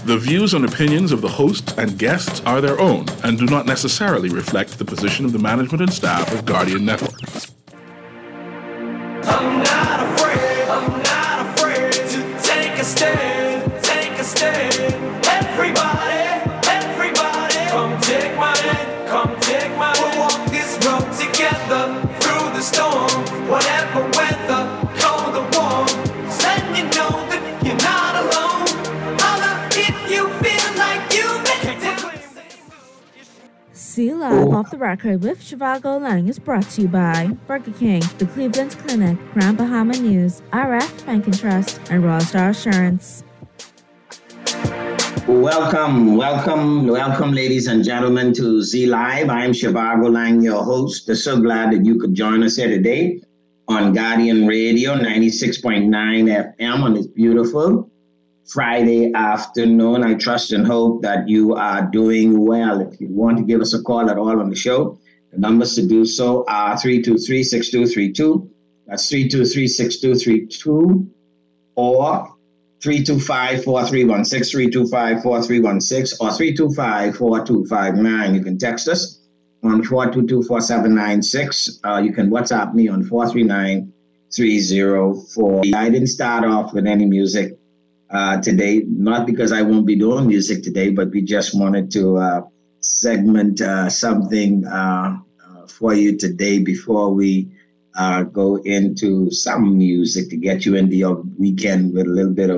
The views and opinions of the host and guests are their own and do not necessarily reflect the position of the management and staff of Guardian Network. I'm not afraid to take a stand, take a stand. Everybody, come take my hand, come take my hand. We'll walk this road together through the storm, whatever weather, cold or warm. Just letting you know that you're not alone. Holla if you feel like you make it. See Live Off the Record with Shivago Lang is brought to you by Burger King, the Cleveland Clinic, Grand Bahama News, RF Bank and Trust, and Raw Star Assurance. Welcome, ladies and gentlemen, to Z Live. I'm Shivago Lang, your host. So glad that you could join us here today on Guardian Radio 96.9 FM on this beautiful Friday afternoon. I trust and hope that you are doing well. If you want to give us a call at all on the show, the numbers to do so are 323-6232. That's 323-6232 or 325-4316, 325-4316, or 325-4259. You can text us on 422-4796. You can WhatsApp me on 439-304. I didn't start off with any music today, not because I won't be doing music today, but we just wanted to segment something for you today before we go into some music to get you into your weekend with a little bit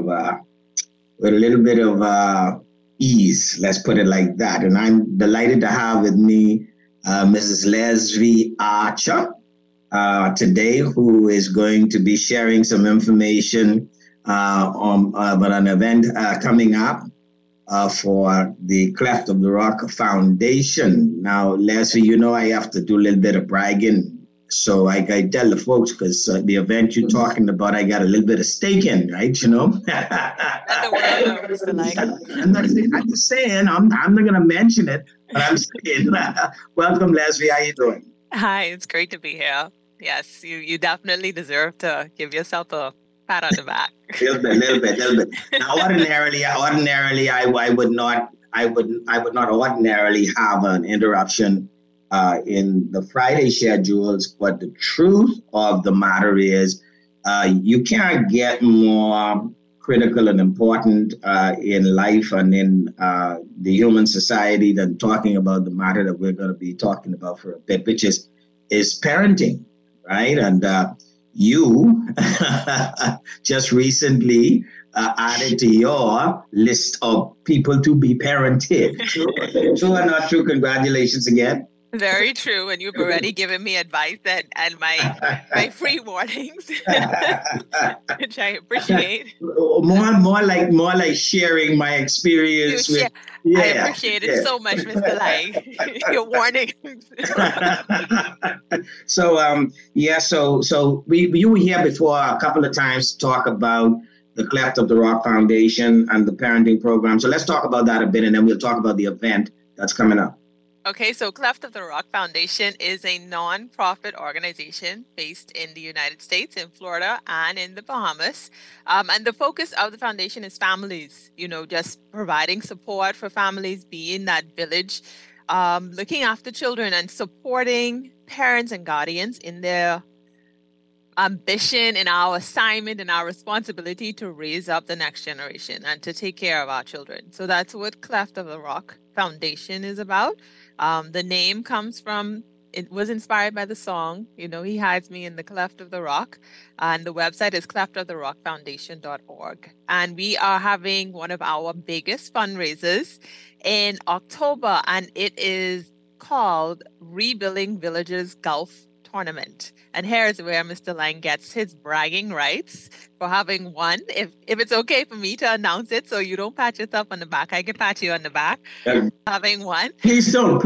of ease. Let's put it like that. And I'm delighted to have with me Mrs. Leslie Archer today, who is going to be sharing some information on about an event coming up for the Cleft of the Rock Foundation. Now, Leslie, you know I have to do a little bit of bragging. So I tell the folks, because the event you're talking about, I got a little bit of stake in, right? You know? I'm just saying, I'm not going to mention it, but I'm saying, welcome, Leslie. How you doing? Hi, it's great to be here. Yes, you definitely deserve to give yourself a pat on the back. little bit. Now, ordinarily, I would not ordinarily have an interruption in the Friday schedules, but the truth of the matter is you can't get more critical and important in life and in the human society than talking about the matter that we're going to be talking about for a bit, which is parenting, right? And you just recently added to your list of people to be parented. True or not true? Congratulations again. Very true, and you've already given me advice and my free warnings, which I appreciate. More like sharing my experience with. I appreciate it so much, Mr. Lang. Your warnings. So you were here before a couple of times to talk about the Cleft of the Rock Foundation and the parenting program. So let's talk about that a bit, and then we'll talk about the event that's coming up. Okay, so Cleft of the Rock Foundation is a non-profit organization based in the United States, in Florida, and in the Bahamas. And the focus of the foundation is families, just providing support for families, being that village, looking after children and supporting parents and guardians in their ambition, in our assignment, and our responsibility to raise up the next generation and to take care of our children. So that's what Cleft of the Rock Foundation is about. The name comes from, it was inspired by the song, He Hides Me in the Cleft of the Rock. And the website is cleftoftherockfoundation.org. And we are having one of our biggest fundraisers in October, and it is called Rebuilding Villages Golf Tournament. And here's where Mr. Lang gets his bragging rights for having won. If it's okay for me to announce it so you don't pat yourself on the back, I can pat you on the back. Having won. Please don't.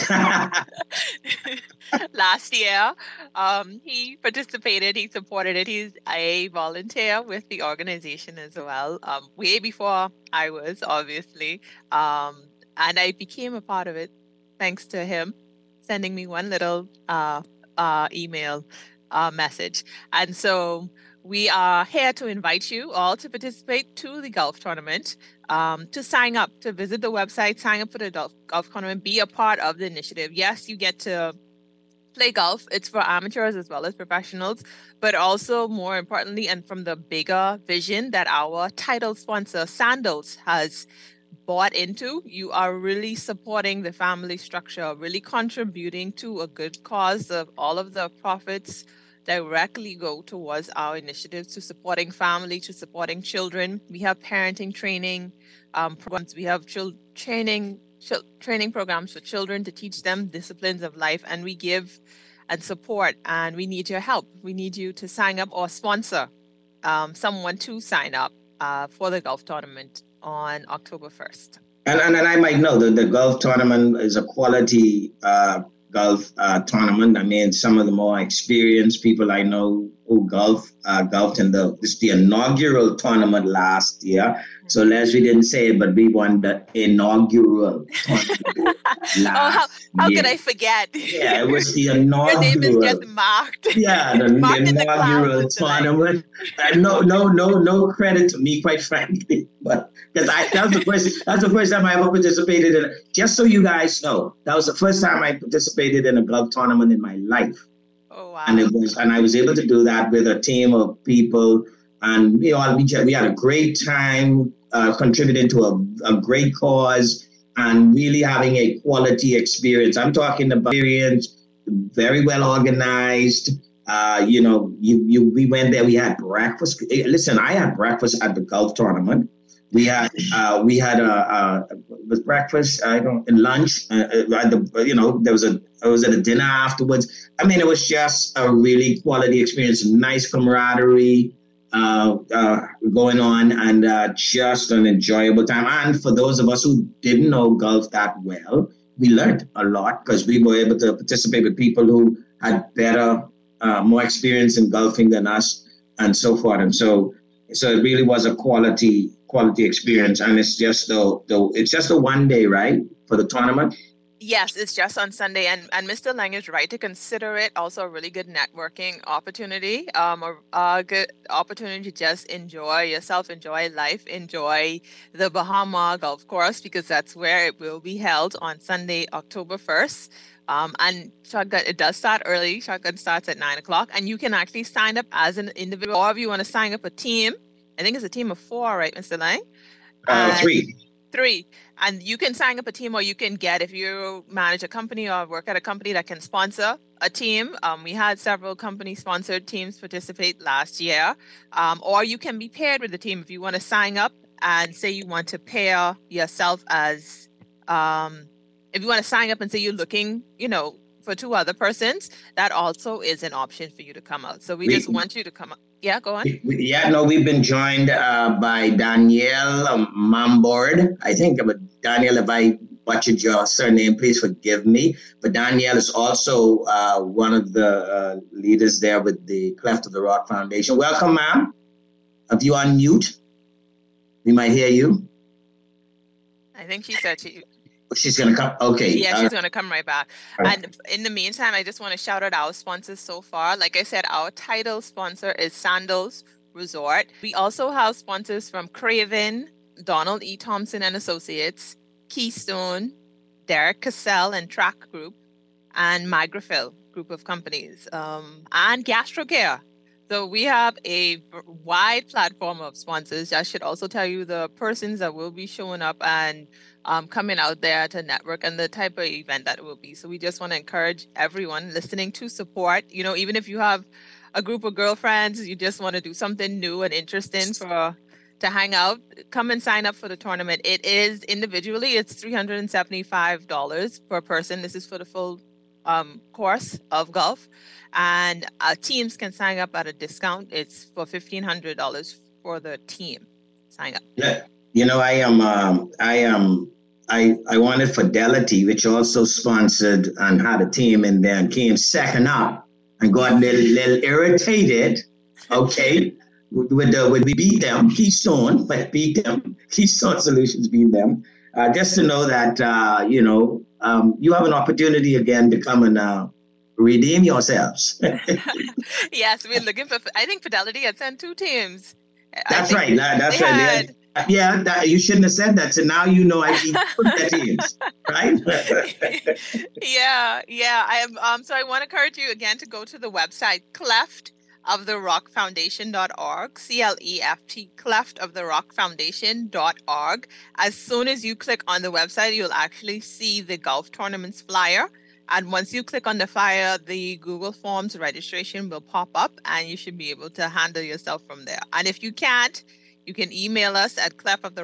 Last year, he participated, he supported it. He's a volunteer with the organization as well, way before I was, obviously. And I became a part of it thanks to him sending me one little email message. And so We are here to invite you all to participate to the golf tournament, to sign up, to visit the website, sign up for the golf tournament, be a part of the initiative. Yes, you get to play golf. It's for amateurs as well as professionals, but also more importantly, and from the bigger vision that our title sponsor, Sandals, has bought into, you are really supporting the family structure, really contributing to a good cause. Of all of the profits directly go towards our initiatives to supporting family, to supporting children. We have parenting training programs. We have training programs for children to teach them disciplines of life, and we give and support, and we need your help. We need you to sign up or sponsor someone to sign up for the golf tournament on October 1st. And I might know that the golf tournament is a quality golf tournament. I mean, some of the more experienced people I know who golfed in the inaugural tournament last year. So Leslie didn't say it, but we won the inaugural tournament how could I forget? Yeah, it was the inaugural. Your name is just marked. Yeah, the inaugural tournament. No credit to me, quite frankly, but because that's the first time I ever participated in it. Just so you guys know, that was the first time I participated in a golf tournament in my life. Oh wow! And I was able to do that with a team of people, and we had a great time contributing to a great cause and really having a quality experience. I'm talking about experience, very well organized. We went there. We had breakfast. Listen, I had breakfast at the golf tournament. We had with breakfast. And lunch. There was a dinner afterwards. I mean, it was just a really quality experience. Nice camaraderie going on, and just an enjoyable time. And for those of us who didn't know golf that well, we learned a lot because we were able to participate with people who had better, more experience in golfing than us, and so forth. And so it really was a quality experience. And it's just a 1 day, right, for the tournament. Yes, it's just on Sunday, and Mr. Lang is right to consider it also a really good networking opportunity, a good opportunity to just enjoy yourself, enjoy life, enjoy the Bahama Golf Course, because that's where it will be held on Sunday, October 1st. And shotgun, it does start early. Shotgun starts at 9:00, and you can actually sign up as an individual, or if you want to sign up a team. I think it's a team of 4, right, Mr. Lang? 3. And you can sign up a team, or you can get, if you manage a company or work at a company that can sponsor a team. We had several company-sponsored teams participate last year. Or you can be paired with the team if you want to sign up and say you want to pair yourself as, if you want to sign up and say you're looking, for 2 other persons, that also is an option for you to come out. So we just want you to come out. Yeah, go on. We've been joined by Danielle Mambord. I think, Danielle, if I butchered your surname, please forgive me. But Danielle is also one of the leaders there with the Cleft of the Rock Foundation. Welcome, ma'am. If you unmute, we might hear you. I think she said she's going to come. Okay. Yeah, she's going to come right back. And in the meantime, I just want to shout out our sponsors so far. Like I said, our title sponsor is Sandals Resort. We also have sponsors from Craven, Donald E. Thompson and Associates, Keystone, Derek Cassell and Track Group, and Migrafil group of companies, and GastroCare. So we have a wide platform of sponsors. I should also tell you the persons that will be showing up and coming out there to network and the type of event that it will be. So we just want to encourage everyone listening to support. Even if you have a group of girlfriends, you just want to do something new and interesting to hang out, come and sign up for the tournament. It is individually, it's $375 per person. This is for the full course of golf. And teams can sign up at a discount. It's for $1,500 for the team. Sign up. Yeah. I wanted Fidelity, which also sponsored and had a team in there and came second up and got a little irritated. Okay. We beat them, Keystone, but beat them. Keystone Solutions beat them. Just to know that, you have an opportunity again to come and redeem yourselves. Yes, we're looking for. I think Fidelity had sent 2 teams. That's right. That's right. Yeah, you shouldn't have said that. So now you know I need to put that in, right? Yeah. I am. So I want to encourage you again to go to the website cleftoftherockfoundation.org, CLEFT, cleftoftherockfoundation.org. As soon as you click on the website, you'll actually see the golf tournaments flyer. And once you click on the flyer, the Google Forms registration will pop up and you should be able to handle yourself from there. And if you can't, you can email us at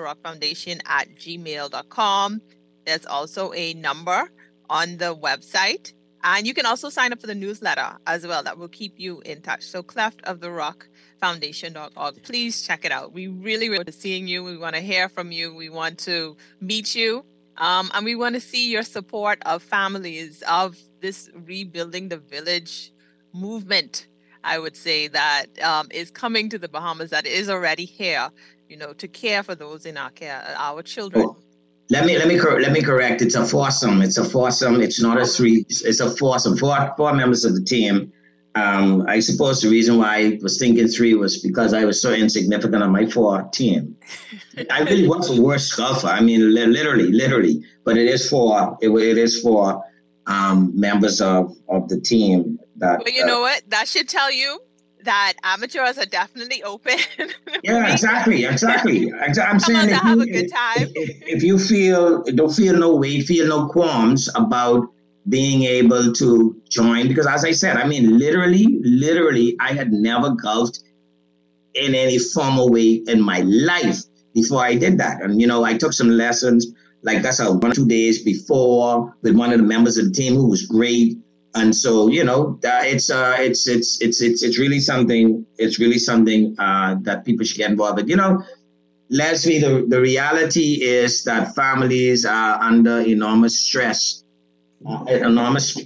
cleftoftherockfoundation@gmail.com. There's also a number on the website. And you can also sign up for the newsletter as well. That will keep you in touch. So cleftoftherockfoundation.org. Please check it out. We really want to seeing you. We want to hear from you. We want to meet you. And we want to see your support of families, of this rebuilding the village movement, I would say, that is coming to the Bahamas, that is already here, to care for those in our care, our children. Oh, let me correct. It's a foursome. It's not a 3. It's a foursome. Four members of the team. I suppose the reason why I was thinking 3 was because I was so insignificant on my 4 team. I really was the worst golfer. I mean, literally. But it is 4. It is 4 members of the team. Well, you know what? That should tell you that amateurs are definitely open. Yeah, exactly. I'm saying to have a good time. If you don't feel no weight, feel no qualms about being able to join, because as I said, I mean, literally, I had never golfed in any formal way in my life before I did that. And, I took some lessons, like that's 1 or 2 days before with one of the members of the team who was great. And so, it's really something. It's really something that people should get involved with. Leslie, the reality is that families are under enormous stress, and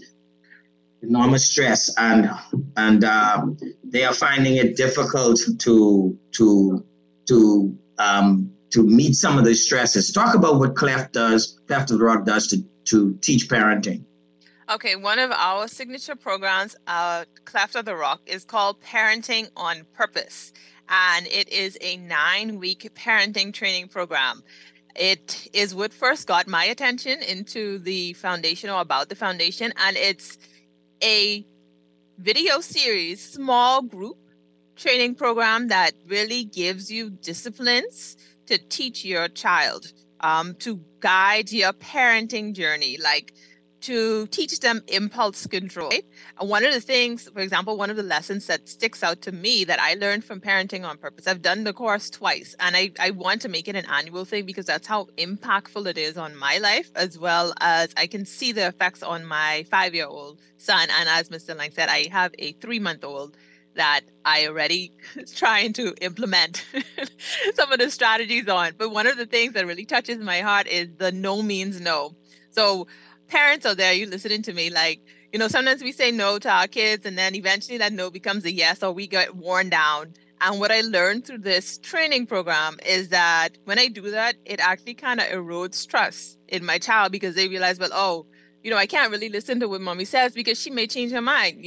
they are finding it difficult to meet some of the stresses. Talk about what Cleft of the Rock does to teach parenting. Okay, one of our signature programs, Cleft of the Rock, is called Parenting on Purpose. And it is a 9-week parenting training program. It is what first got my attention into the foundation, or about the foundation. And it's a video series, small group training program that really gives you disciplines to teach your child, to guide your parenting journey, like to teach them impulse control. Right? And one of the things, for example, one of the lessons that sticks out to me that I learned from Parenting on Purpose, I've done the course twice, and I want to make it an annual thing because that's how impactful it is on my life, as well as I can see the effects on my 5-year-old son. And as Mr. Lang said, I have a 3-month-old that I already trying to implement some of the strategies on. But one of the things that really touches my heart is the no means no. So parents out there, you listening to me, like, sometimes we say no to our kids, and then eventually that no becomes a yes, or we get worn down. And what I learned through this training program is that when I do that, it actually kind of erodes trust in my child, because they realize, well, I can't really listen to what mommy says because she may change her mind.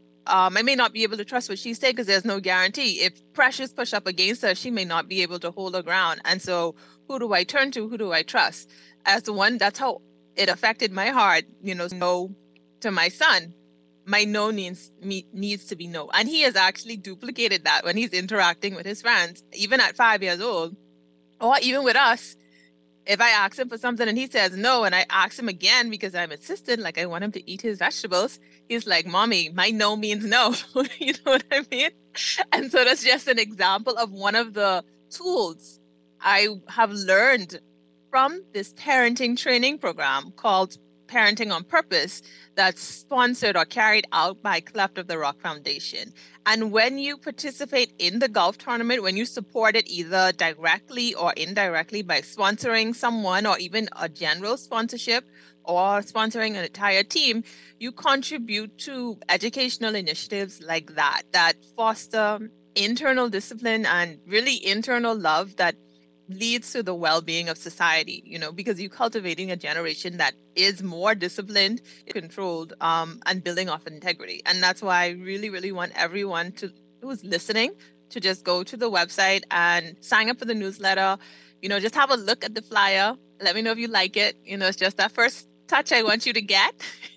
I may not be able to trust what she said because there's no guarantee. If pressures push up against her, she may not be able to hold her ground. And so who do I turn to? Who do I trust? As the one, that's how it affected my heart, no to my son. My no needs to be no. And he has actually duplicated that when he's interacting with his friends, even at 5 years old, or even with us. If I ask him for something and he says no, and I ask him again because I'm insistent, like I want him to eat his vegetables, he's like, Mommy, my no means no. You know what I mean? And so that's just an example of one of the tools I have learned from this parenting training program called Parenting on Purpose, that's sponsored or carried out by Cleft of the Rock Foundation. And when you participate in the golf tournament, when you support it either directly or indirectly by sponsoring someone, or even a general sponsorship, or sponsoring an entire team, you contribute to educational initiatives like that foster internal discipline and really internal love that leads to the well-being of society, because you're cultivating a generation that is more disciplined, controlled, and building off integrity. And that's why I really, really want everyone who's listening to just go to the website and sign up for the newsletter. Just have a look at the flyer. Let me know if you like it. It's just that first touch I want you to get.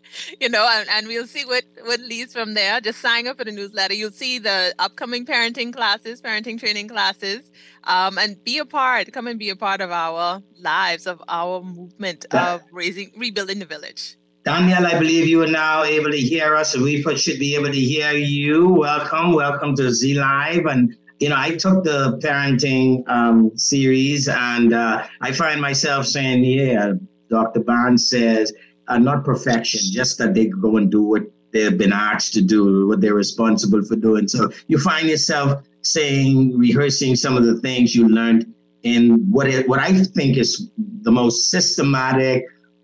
And we'll see what leads from there. Just sign up for the newsletter. You'll see the upcoming parenting training classes, and come and be a part of our lives, of our movement of rebuilding the village. Danielle, I believe you are now able to hear us, and we should be able to hear you. Welcome to Z Live. And I took the parenting series, and I find myself saying, yeah, Dr. Barnes says, not perfection, just that they go and do what they've been asked to do, what they're responsible for doing. So you find yourself rehearsing some of the things you learned in what I think is the most systematic,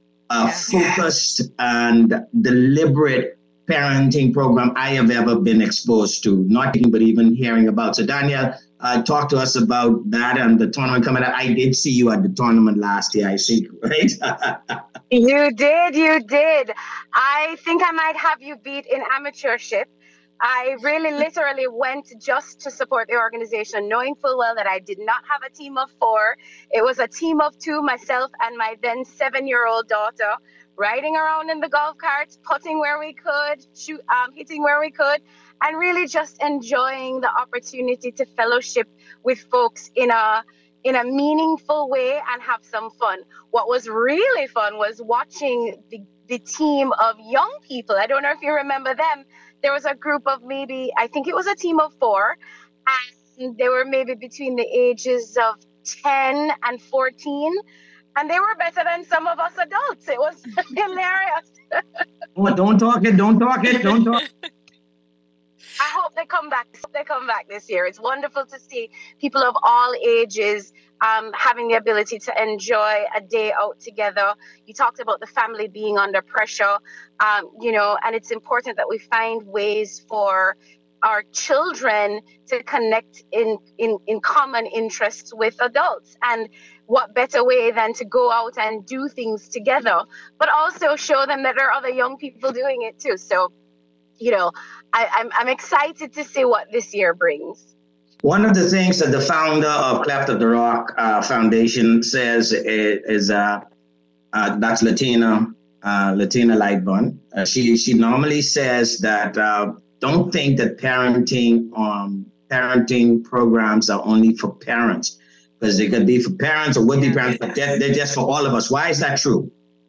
focused, and deliberate parenting program I have ever been exposed to, not but even hearing about. So Danielle, talk to us about that and the tournament coming up. I did see you at the tournament last year, I see, right? You did. I think I might have you beat in amateurship. I really literally went just to support the organization, knowing full well that I did not have a team of 4. It was a team of 2, myself and my then 7-year-old daughter, riding around in the golf carts, putting where we could, hitting where we could, and really just enjoying the opportunity to fellowship with folks in a meaningful way and have some fun. What was really fun was watching the team of young people. I don't know if you remember them. There was a group of I think it was a team of 4, and they were maybe between the ages of 10 and 14. And they were better than some of us adults. It was hilarious. Oh, don't talk it. I hope they come back. This year. It's wonderful to see people of all ages having the ability to enjoy a day out together. You talked about the family being under pressure, and it's important that we find ways for our children to connect in common interests with adults. And what better way than to go out and do things together, but also show them that there are other young people doing it too. So, I'm excited to see what this year brings. One of the things that the founder of Cleft of the Rock Foundation says is that's Latina Lightburn. She normally says that don't think that parenting programs are only for parents, because they could be for parents or would-be parents, but they're just for all of us. Why is that true?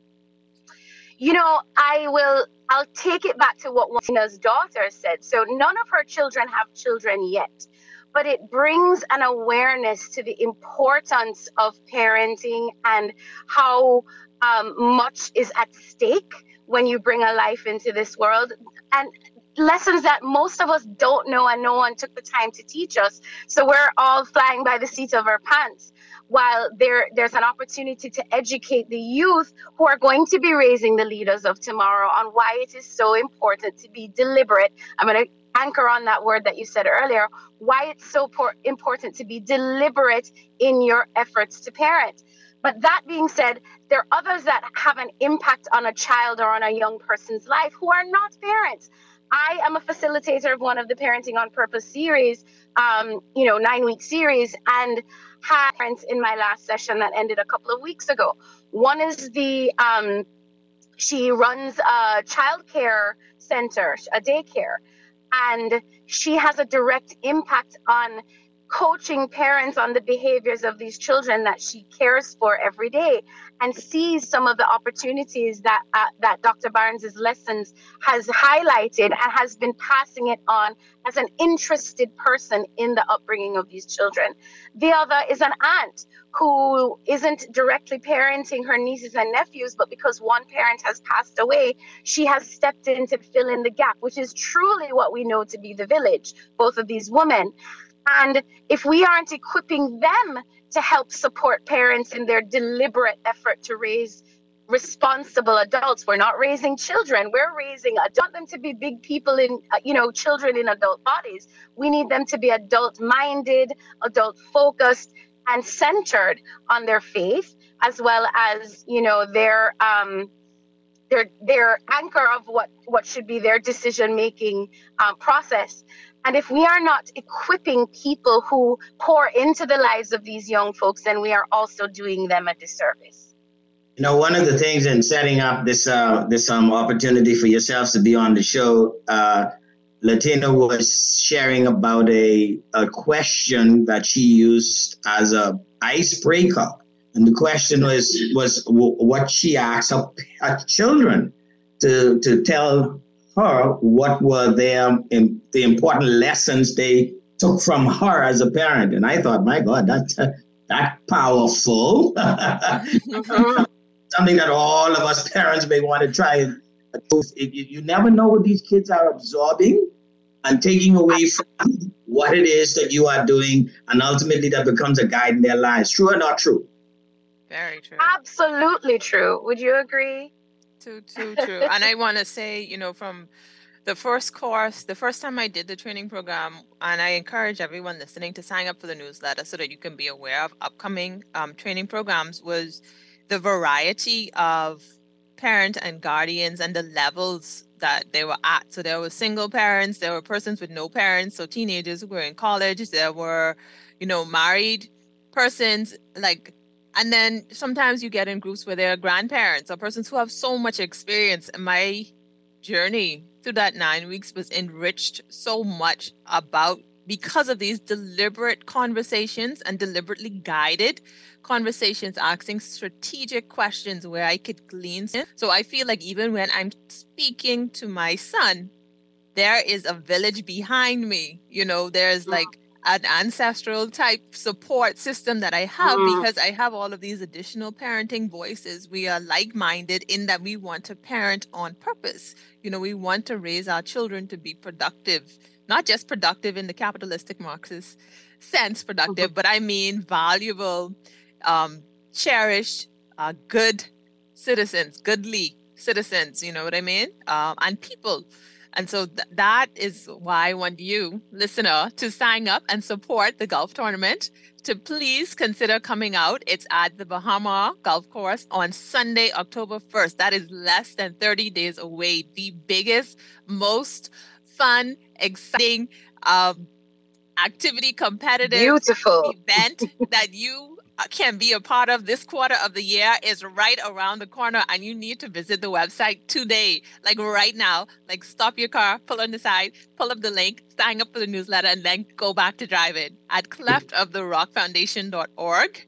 I'll take it back to what Wana's daughter said. So none of her children have children yet, but it brings an awareness to the importance of parenting and how much is at stake when you bring a life into this world, and lessons that most of us don't know and no one took the time to teach us. So we're all flying by the seat of our pants, while there's an opportunity to educate the youth who are going to be raising the leaders of tomorrow on why it is so important to be deliberate. I'm going to anchor on that word that you said earlier, why it's so important to be deliberate in your efforts to parent. But that being said, there are others that have an impact on a child or on a young person's life who are not parents. I am a facilitator of one of the Parenting on Purpose series, 9-week series, and had parents in my last session that ended a couple of weeks ago. One is she runs a childcare center, a daycare, and she has a direct impact on coaching parents on the behaviors of these children that she cares for every day, and sees some of the opportunities that Dr. Barnes's lessons has highlighted, and has been passing it on as an interested person in the upbringing of these children. The other is an aunt who isn't directly parenting her nieces and nephews, but because one parent has passed away, she has stepped in to fill in the gap, which is truly what we know to be the village, both of these women. And if we aren't equipping them to help support parents in their deliberate effort to raise responsible adults, we're not raising children, we're raising adults. We want them to be big people in, children in adult bodies. We need them to be adult-minded, adult-focused, and centered on their faith, as well as, you know, their anchor of what should be their decision-making process. And if we are not equipping people who pour into the lives of these young folks, then we are also doing them a disservice. You know, one of the things in setting up this opportunity for yourselves to be on the show, Latina was sharing about a question that she used as a icebreaker. And the question was what she asked her children to tell her what were the important lessons they took from her as a parent. And I thought, my God, that's powerful. Something that all of us parents may want to try and do. You never know what these kids are absorbing and taking away from what it is that you are doing, and ultimately that becomes a guide in their lives. True or not true? Very true. Absolutely true. Would you agree? Too true. And I want to say, you know, from the first course, the first time I did the training program, and I encourage everyone listening to sign up for the newsletter so that you can be aware of upcoming training programs, was the variety of parent and guardians and the levels that they were at. So there were single parents, there were persons with no parents, so teenagers who were in college, there were, you know, married persons, like, and then sometimes you get in groups where there are grandparents or persons who have so much experience. And my journey through that 9 weeks was enriched so much because of these deliberate conversations and deliberately guided conversations, asking strategic questions where I could glean. So I feel like even when I'm speaking to my son, there is a village behind me. You know, there's like an ancestral type support system that I have because I have all of these additional parenting voices. We are like-minded in that we want to parent on purpose. You know, we want to raise our children to be productive, not just productive in the capitalistic Marxist sense productive, but I mean valuable, cherished, good citizens, goodly citizens, you know what I mean? And people. And so that is why I want you, listener, to sign up and support the golf tournament, to please consider coming out. It's at the Bahama Golf Course on Sunday, October 1st. That is less than 30 days away. The biggest, most fun, exciting, activity, competitive Beautiful event that you can be a part of this quarter of the year is right around the corner, and you need to visit the website today, like right now. Like, stop your car, pull on the side, pull up the link, sign up for the newsletter, and then go back to driving at cleftoftherockfoundation.org.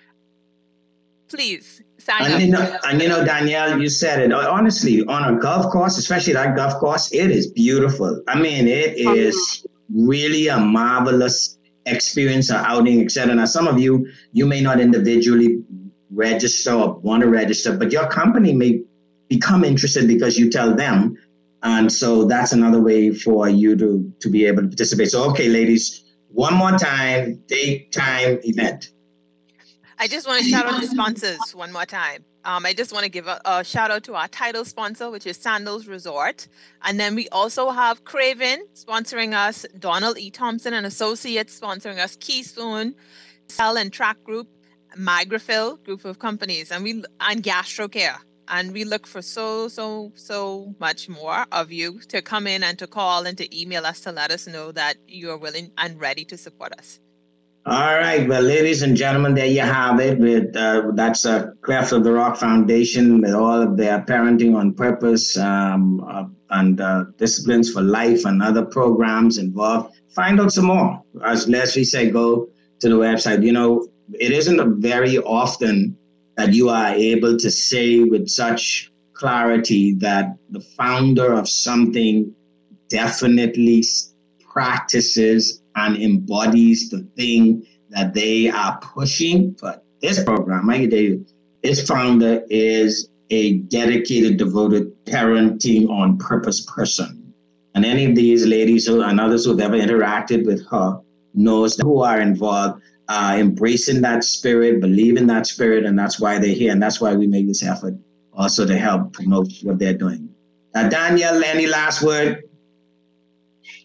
Please sign up. And you know, Danielle, you said it. Honestly, on a golf course, especially that golf course, it is beautiful. I mean, it is really a marvelous experience or outing, etc. Now, some of you may not individually register or want to register, but your company may become interested because you tell them. And so that's another way for you to be able to participate. So, okay, ladies, one more time, date, time, event. I just want to shout out the sponsors one more time. I just want to give a shout out to our title sponsor, which is Sandals Resort. And then we also have Craven sponsoring us, Donald E. Thompson and Associates sponsoring us, Keystone, Cell and Track Group, Migrafil group of companies, and GastroCare. And we look for so much more of you to come in and to call and to email us to let us know that you are willing and ready to support us. All right. Well, ladies and gentlemen, there you have it. That's Cleft of the Rock Foundation with all of their parenting on purpose and disciplines for life and other programs involved. Find out some more. As Leslie said, go to the website. You know, it isn't very often that you are able to say with such clarity that the founder of something definitely practices and embodies the thing that they are pushing for this program. I can tell you, this founder is a dedicated, devoted parenting on purpose person. And any of these ladies and others who have ever interacted with her knows who are involved, embracing that spirit, believe in that spirit, and that's why they're here. And that's why we make this effort also to help promote what they're doing. Danielle, any last word?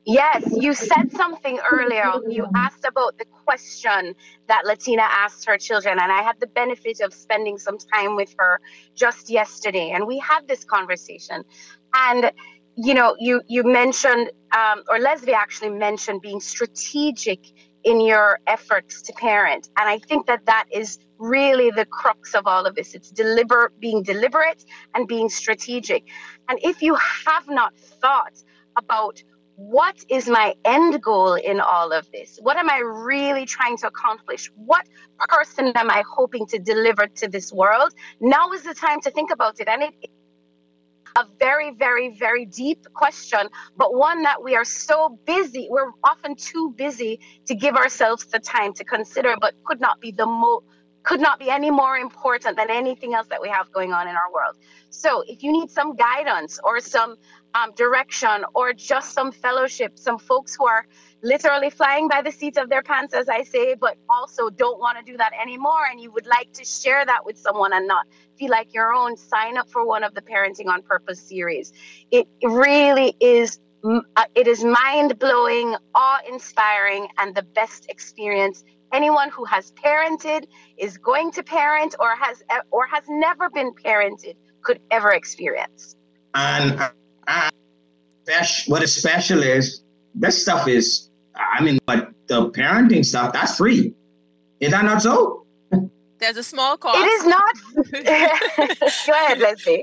Yes, you said something earlier. You asked about the question that Latina asked her children, and I had the benefit of spending some time with her just yesterday, and we had this conversation. And you mentioned, or Leslie actually mentioned, being strategic in your efforts to parent, and I think that is really the crux of all of this. It's being deliberate and being strategic. And if you have not thought about what is my end goal in all of this? What am I really trying to accomplish? What person am I hoping to deliver to this world? Now is the time to think about it. And it's a very, very, very deep question, but one that we are so busy. We're often too busy to give ourselves the time to consider, but could not be any more important than anything else that we have going on in our world. So if you need some guidance or some direction or just some fellowship, some folks who are literally flying by the seat of their pants, as I say, but also don't want to do that anymore, and you would like to share that with someone and not feel like your own, sign up for one of the Parenting on Purpose series. It really is. It is mind-blowing, awe-inspiring, and the best experience anyone who has parented, is going to parent, or has never been parented could ever experience. And what is special is this stuff is, but the parenting stuff, that's free. Is that not so? There's a small cost. It is not. Go ahead, Leslie.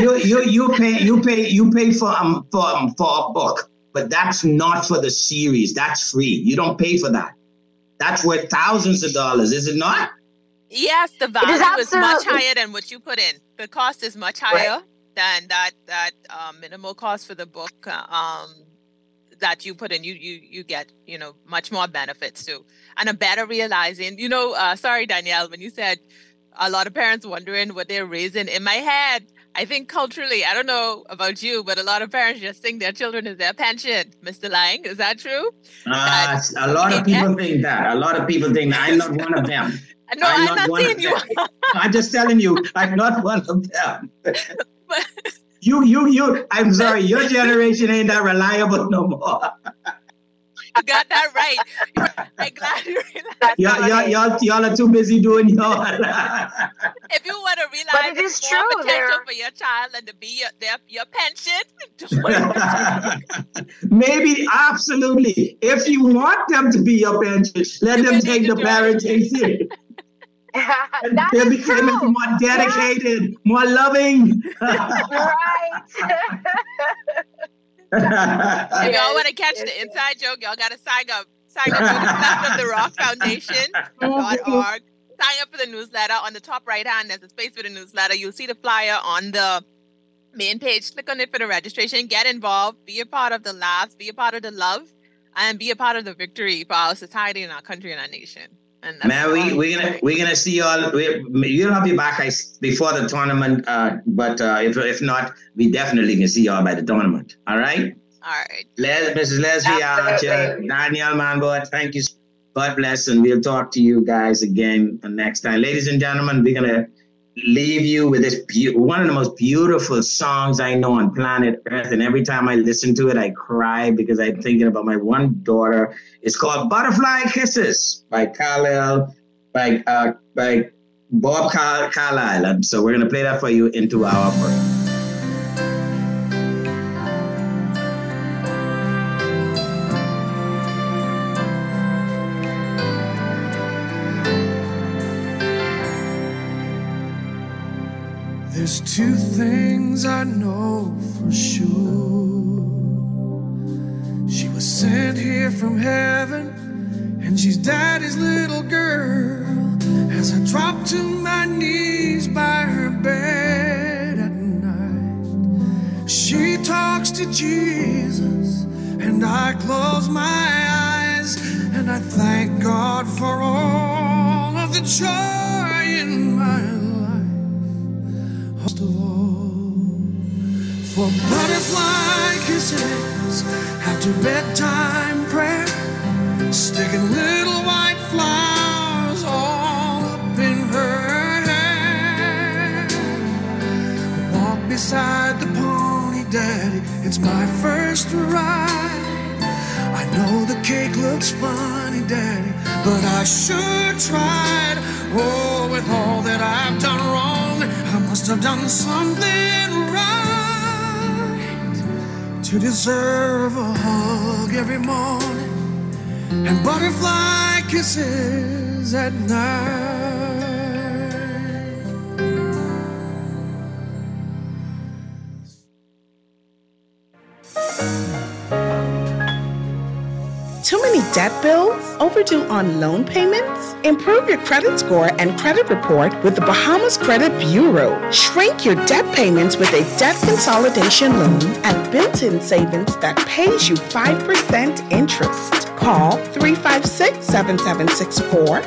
You pay for a book, but that's not for the series. That's free. You don't pay for that. That's worth thousands of dollars, is it not? Yes, the value is much higher than what you put in. The cost is much higher than that minimal cost for the book that you put in. You get much more benefits too, and a better realizing. Sorry, Danielle, when you said a lot of parents wondering what they're raising. In my head, I think culturally, I don't know about you, but a lot of parents just think their children is their pension. Mr. Lang, is that true? A lot of people think that. A lot of people think that. I'm not one of them. No, I'm not saying you. I'm just telling you, I'm not one of them. You. I'm sorry, your generation ain't that reliable no more. You got that right. I'm glad you realized. Y'all are too busy doing your. If you want to realize it is more true potential for your child and to be your pension. Maybe, absolutely. If you want them to be your pension, let them take the parenting series. They'll become more dedicated, more loving. Right. If y'all want to catch the inside joke, y'all got to sign up. Sign up for the Left of the Rock Foundation.org. Sign up for the newsletter. On the top right hand, there's a space for the newsletter. You'll see the flyer on the main page. Click on it for the registration. Get involved. Be a part of the laughs. Be a part of the love. And be a part of the victory for our society and our country and our nation. And man, we're gonna see y'all. You'll be back before the tournament, but if not, we definitely can see y'all by the tournament. All right. All right. Mrs. Leslie Archer, Danielle Manboard, thank you. God bless, and we'll talk to you guys again next time. Ladies and gentlemen, we're gonna leave you with this one of the most beautiful songs I know on planet Earth, and every time I listen to it, I cry because I'm thinking about my one daughter. It's called "Butterfly Kisses" by Carlisle, by Bob Carlisle. And so we're gonna play that for you into our break. There's two things I know for sure. She was sent here from heaven, and she's daddy's little girl. As I drop to my knees by her bed at night, she talks to Jesus, and I close my eyes, and I thank God for all of the joy in my life. Most of all, for butterfly kisses after bedtime prayer, sticking little white flowers all up in her hair. Walk beside the pony, daddy, it's my first ride. know the cake looks funny, Daddy, but I sure tried. Oh, with all that I've done wrong, I must have done something right to deserve a hug every morning and butterfly kisses at night. Too many debt bills? Overdue on loan payments? Improve your credit score and credit report with the Bahamas Credit Bureau. Shrink your debt payments with a debt consolidation loan and built-in savings that pays you 5% interest. Call 356-7764.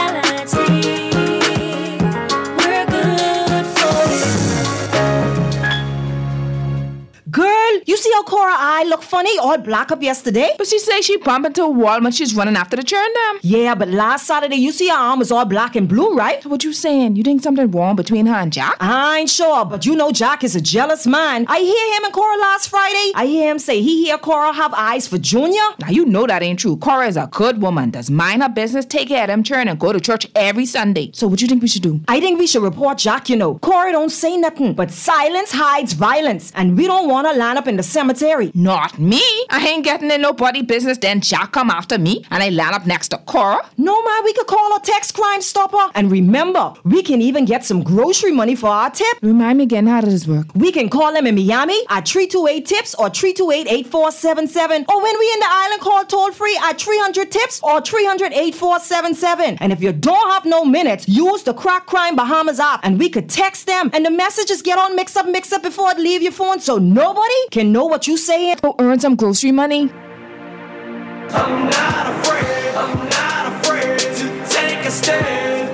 Girl, you see how Cora eye look funny, all black up yesterday? But she say she bumped into a wall when she's running after the churn them. Yeah, but last Saturday you see her arm was all black and blue, right? So what you saying? You think something wrong between her and Jack? I ain't sure, but you know Jack is a jealous man. I hear him and Cora last Friday. I hear him say he hear Cora have eyes for Junior. Now you know that ain't true. Cora is a good woman, does mind her business, take care of them churn, and go to church every Sunday. So what you think we should do? I think we should report Jack, you know. Cora don't say nothing, but silence hides violence, and we don't want to line up in the cemetery. Not me. I ain't getting in nobody business, then Jack come after me, and I land up next to Cora. No, man, we could call a text Crime Stopper. And remember, we can even get some grocery money for our tip. Remind me again, how does this work? We can call them in Miami at 328-TIPS or 328-8477. Or when we in the island, call toll-free at 300-TIPS or 300-8477. And if you don't have no minutes, use the Crack Crime Bahamas app and we could text them. And the messages get on mix up before it leave your phone so nobody can know what you saying. Go earn some grocery money. I'm not afraid to take a stand,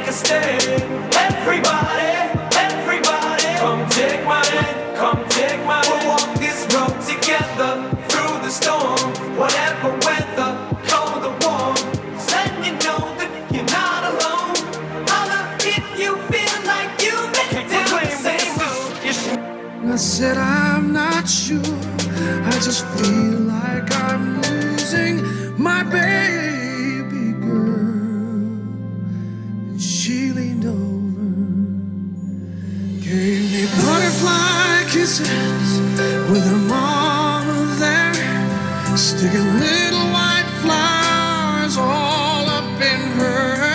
Everybody, come take my hand, We'll walk this road together through the storm, whatever weather, cold or warm. Just letting you know that you're not alone. Holla if you feel like you've been down the same road. I said I'm not sure, I just feel like I'm losing my baby girl. And she leaned over, gave me butterfly kisses with her mama there, sticking little white flowers all up in her hair.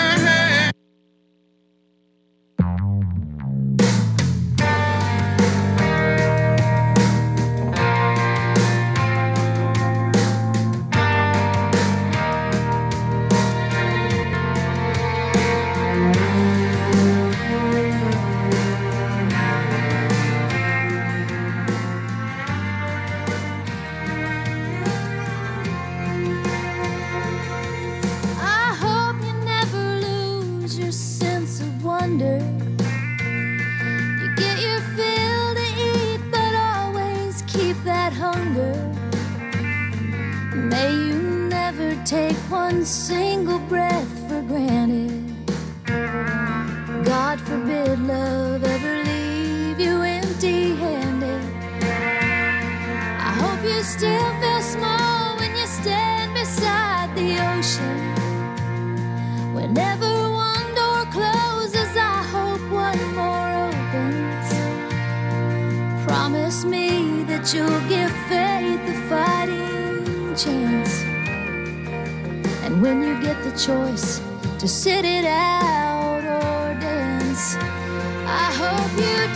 You get your fill to eat, but always keep that hunger. May you never take one single breath for granted. God forbid love ever leave you empty-handed. I hope you still feel small when you stand beside the ocean. Whenever one door closes, I hope one more opens. Promise me that you'll give faith a fighting chance. And when you get the choice to sit it out or dance, I hope you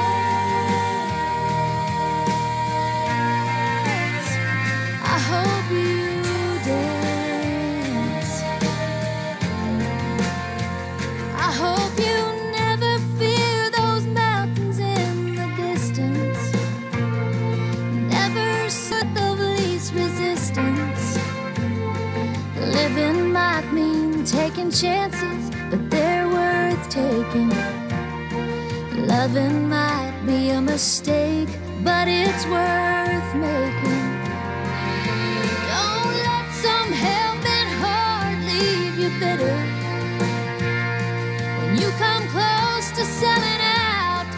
dance. I hope you dance. I hope you never fear those mountains in the distance. Never set of least resistance. Living might mean taking chances, but they're worth taking. Loving might be a mistake, but it's worth making. Don't let some helping heart leave you bitter. When you come close to selling out,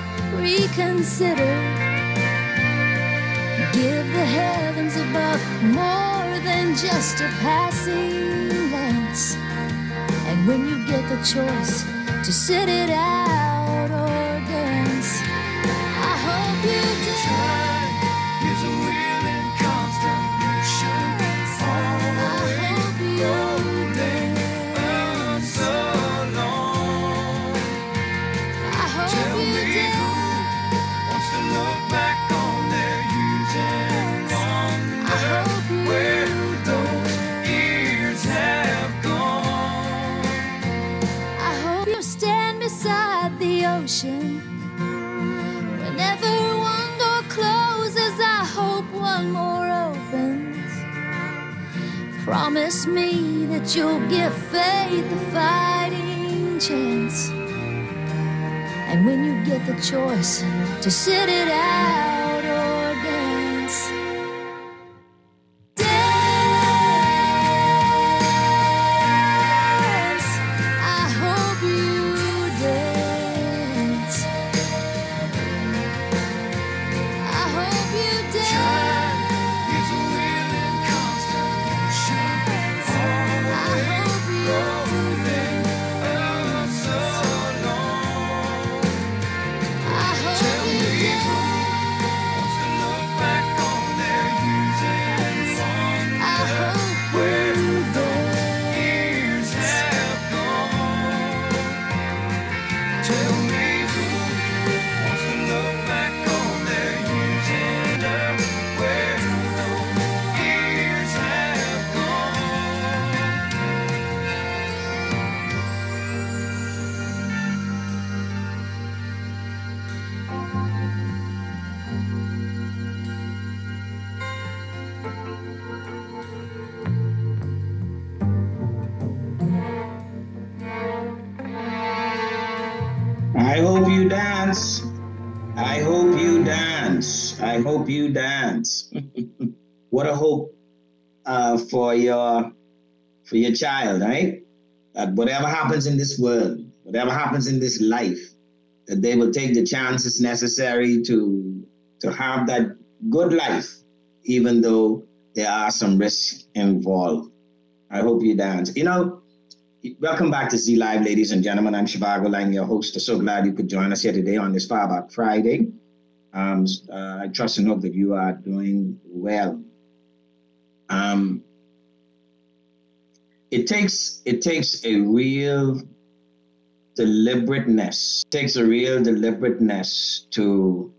reconsider. Give the heavens above more more than just a passing glance. And when you get the choice to sit it out or dance, I hope you dance. Time is a wheel in constant motion, always rolling so long. I hope Tell you me dance. who wants to look back on their years and wonder where those years have gone. I hope you stand beside the ocean. Whenever one door closes, I hope one more opens. Promise me that you'll give faith a fighting chance. And when you get the choice to sit it out or dance, dance. I hope you dance. I hope you dance. Time is a wheel in constant motion, always rolling so long. I hope Tell you me dance. who wants to look back on their years and I wonder hope where those years have gone. Tell me who wants to look back on their years and wonder where those years have gone. I hope you dance. I hope you dance. I hope you dance. What a hope for your child, right? That whatever happens in this world, whatever happens in this life, that they will take the chances necessary to have that good life, even though there are some risks involved. I hope you dance. Welcome back to Z Live, ladies and gentlemen. I'm Shivago Lang, your host. I'm so glad you could join us here today on this Fireback Friday. I trust and hope that you are doing well. It takes a real deliberateness. It takes a real deliberateness to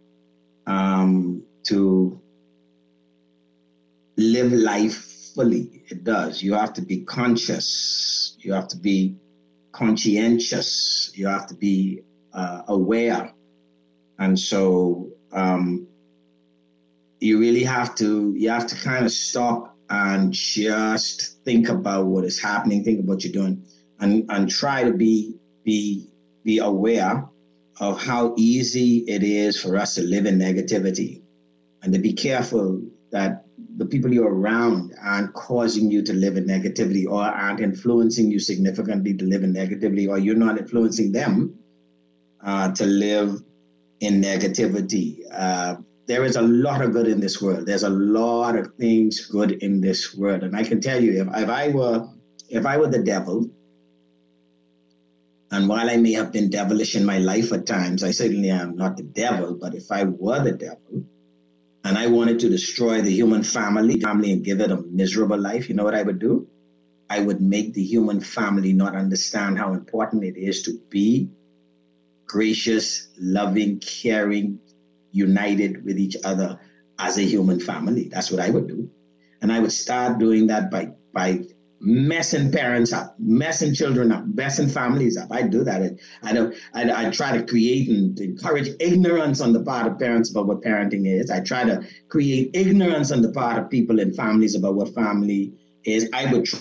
live life fully. It does. You have to be conscious. You have to be conscientious. You have to be aware. And so you really have to kind of stop and just think about what is happening, think about what you're doing, and try to be aware of how easy it is for us to live in negativity, and to be careful that the people you're around aren't causing you to live in negativity, or aren't influencing you significantly to live in negativity, or you're not influencing them to live in negativity. There is a lot of good in this world. There's a lot of things good in this world. And I can tell you, if I were the devil, and while I may have been devilish in my life at times, I certainly am not the devil, but if I were the devil, and I wanted to destroy the human family and give it a miserable life, you know what I would do? I would make the human family not understand how important it is to be gracious, loving, caring, united with each other as a human family. That's what I would do. And I would start doing that by messing parents up, messing children up, messing families up. I do that. I try to create and encourage ignorance on the part of parents about what parenting is. I try to create ignorance on the part of people in families about what family is. I would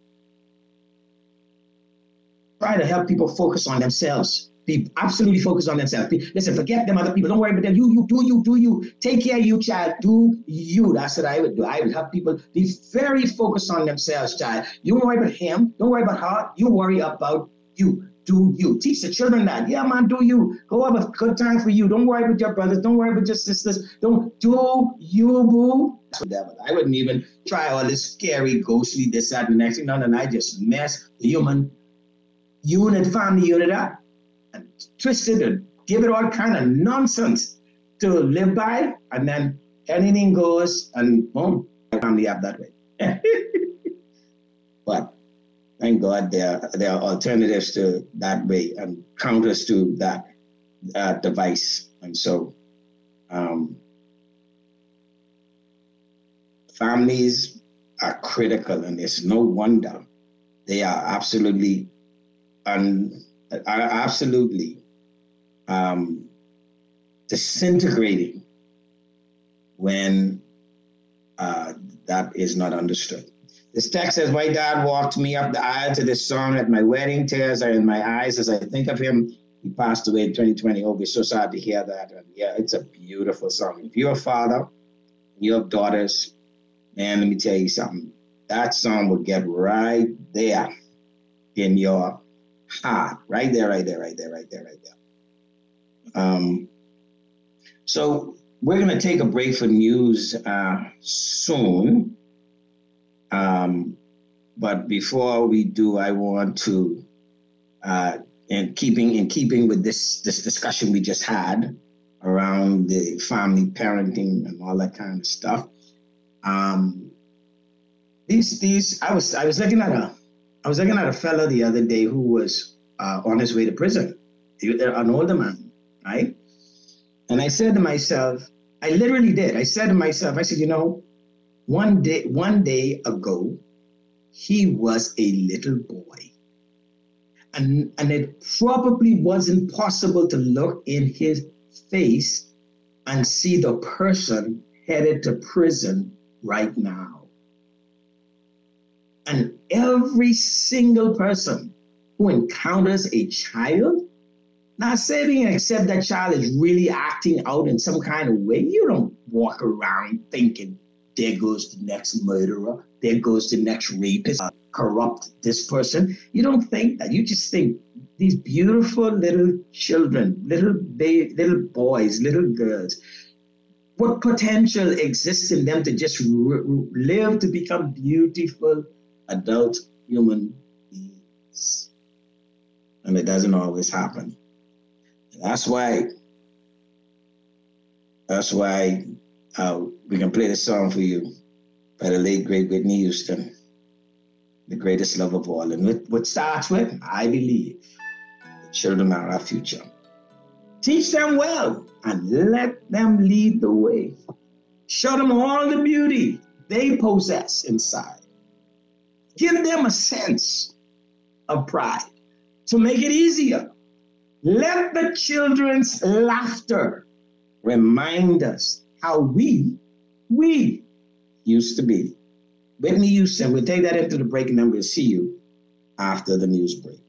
try to help people focus on themselves. Be absolutely focused on themselves. Listen, forget them other people. Don't worry about them. You do you. Take care of you, child. Do you. That's what I would do. I would help people be very focused on themselves, child. You don't worry about him. Don't worry about her. You worry about you. Do you. Teach the children that. Yeah, man, do you. Go have a good time for you. Don't worry about your brothers. Don't worry about your sisters. Don't do you, boo. Devil. I wouldn't even try all this scary, ghostly, this, that, and the next thing. None, and I just mess the human unit, family unit up and twist it and give it all kind of nonsense to live by, and then anything goes, and boom, family up that way. But thank God there are alternatives to that way and counters to that device. And so families are critical, and it's no wonder they are absolutely disintegrating when that is not understood. This text says, my dad walked me up the aisle to this song at my wedding. Tears are in my eyes as I think of him. He passed away in 2020. Oh, we're so sad to hear that. And yeah, it's a beautiful song. If you're a father, you have daughters, man, let me tell you something. That song will get right there in your heart. Right there. So we're going to take a break for news soon. But before we do, I want to, in keeping with this discussion we just had around the family parenting and all that kind of stuff. I was looking at a fellow the other day who was on his way to prison, an older man, right? And I said to myself, I literally did. I said to myself, I said, one day ago, he was a little boy. And it probably wasn't possible to look in his face and see the person headed to prison right now. And every single person who encounters a child, not saying except that child is really acting out in some kind of way, you don't walk around thinking, there goes the next murderer, there goes the next rapist, corrupt this person. You don't think that. You just think these beautiful little children, little boys, little girls, what potential exists in them to just live to become beautiful adult human beings. And it doesn't always happen. That's why we can play this song for you by the late, great Whitney Houston, the greatest love of all. And what starts with, I believe, the children are our future. Teach them well and let them lead the way. Show them all the beauty they possess inside. Give them a sense of pride to make it easier. Let the children's laughter remind us how we used to be. Whitney Houston, we'll take that into the break and then we'll see you after the news break.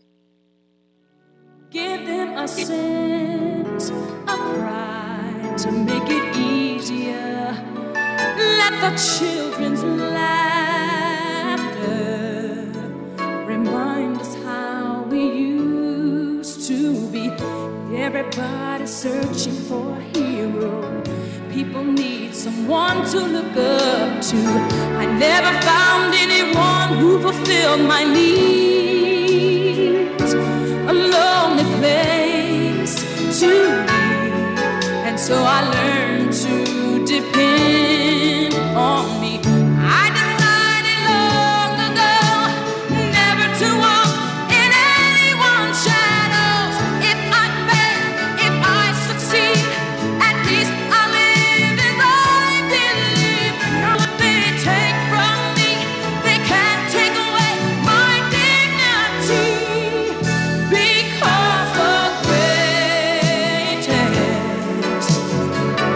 Give them a sense of pride to make it easier. Let the children's laughter remind us how we used to be. Everybody's searching for a hero. People need someone to look up to. I never found anyone who fulfilled my needs. A lonely place to be. And so I learned to depend on me. I decided long ago never to walk in anyone's shadows. If I fail, if I succeed, at least I live as I believe. What they take from me, they can't take away my dignity. Because the greatest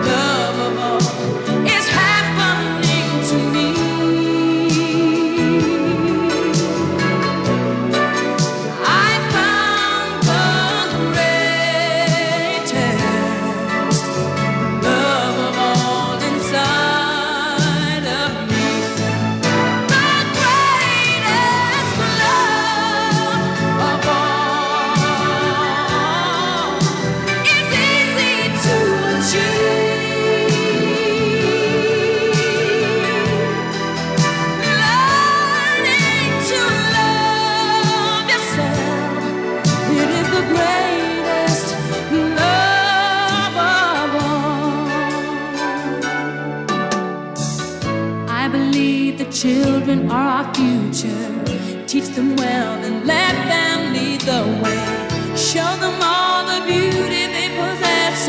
children are our future. Teach them well and let them lead the way. Show them all the beauty they possess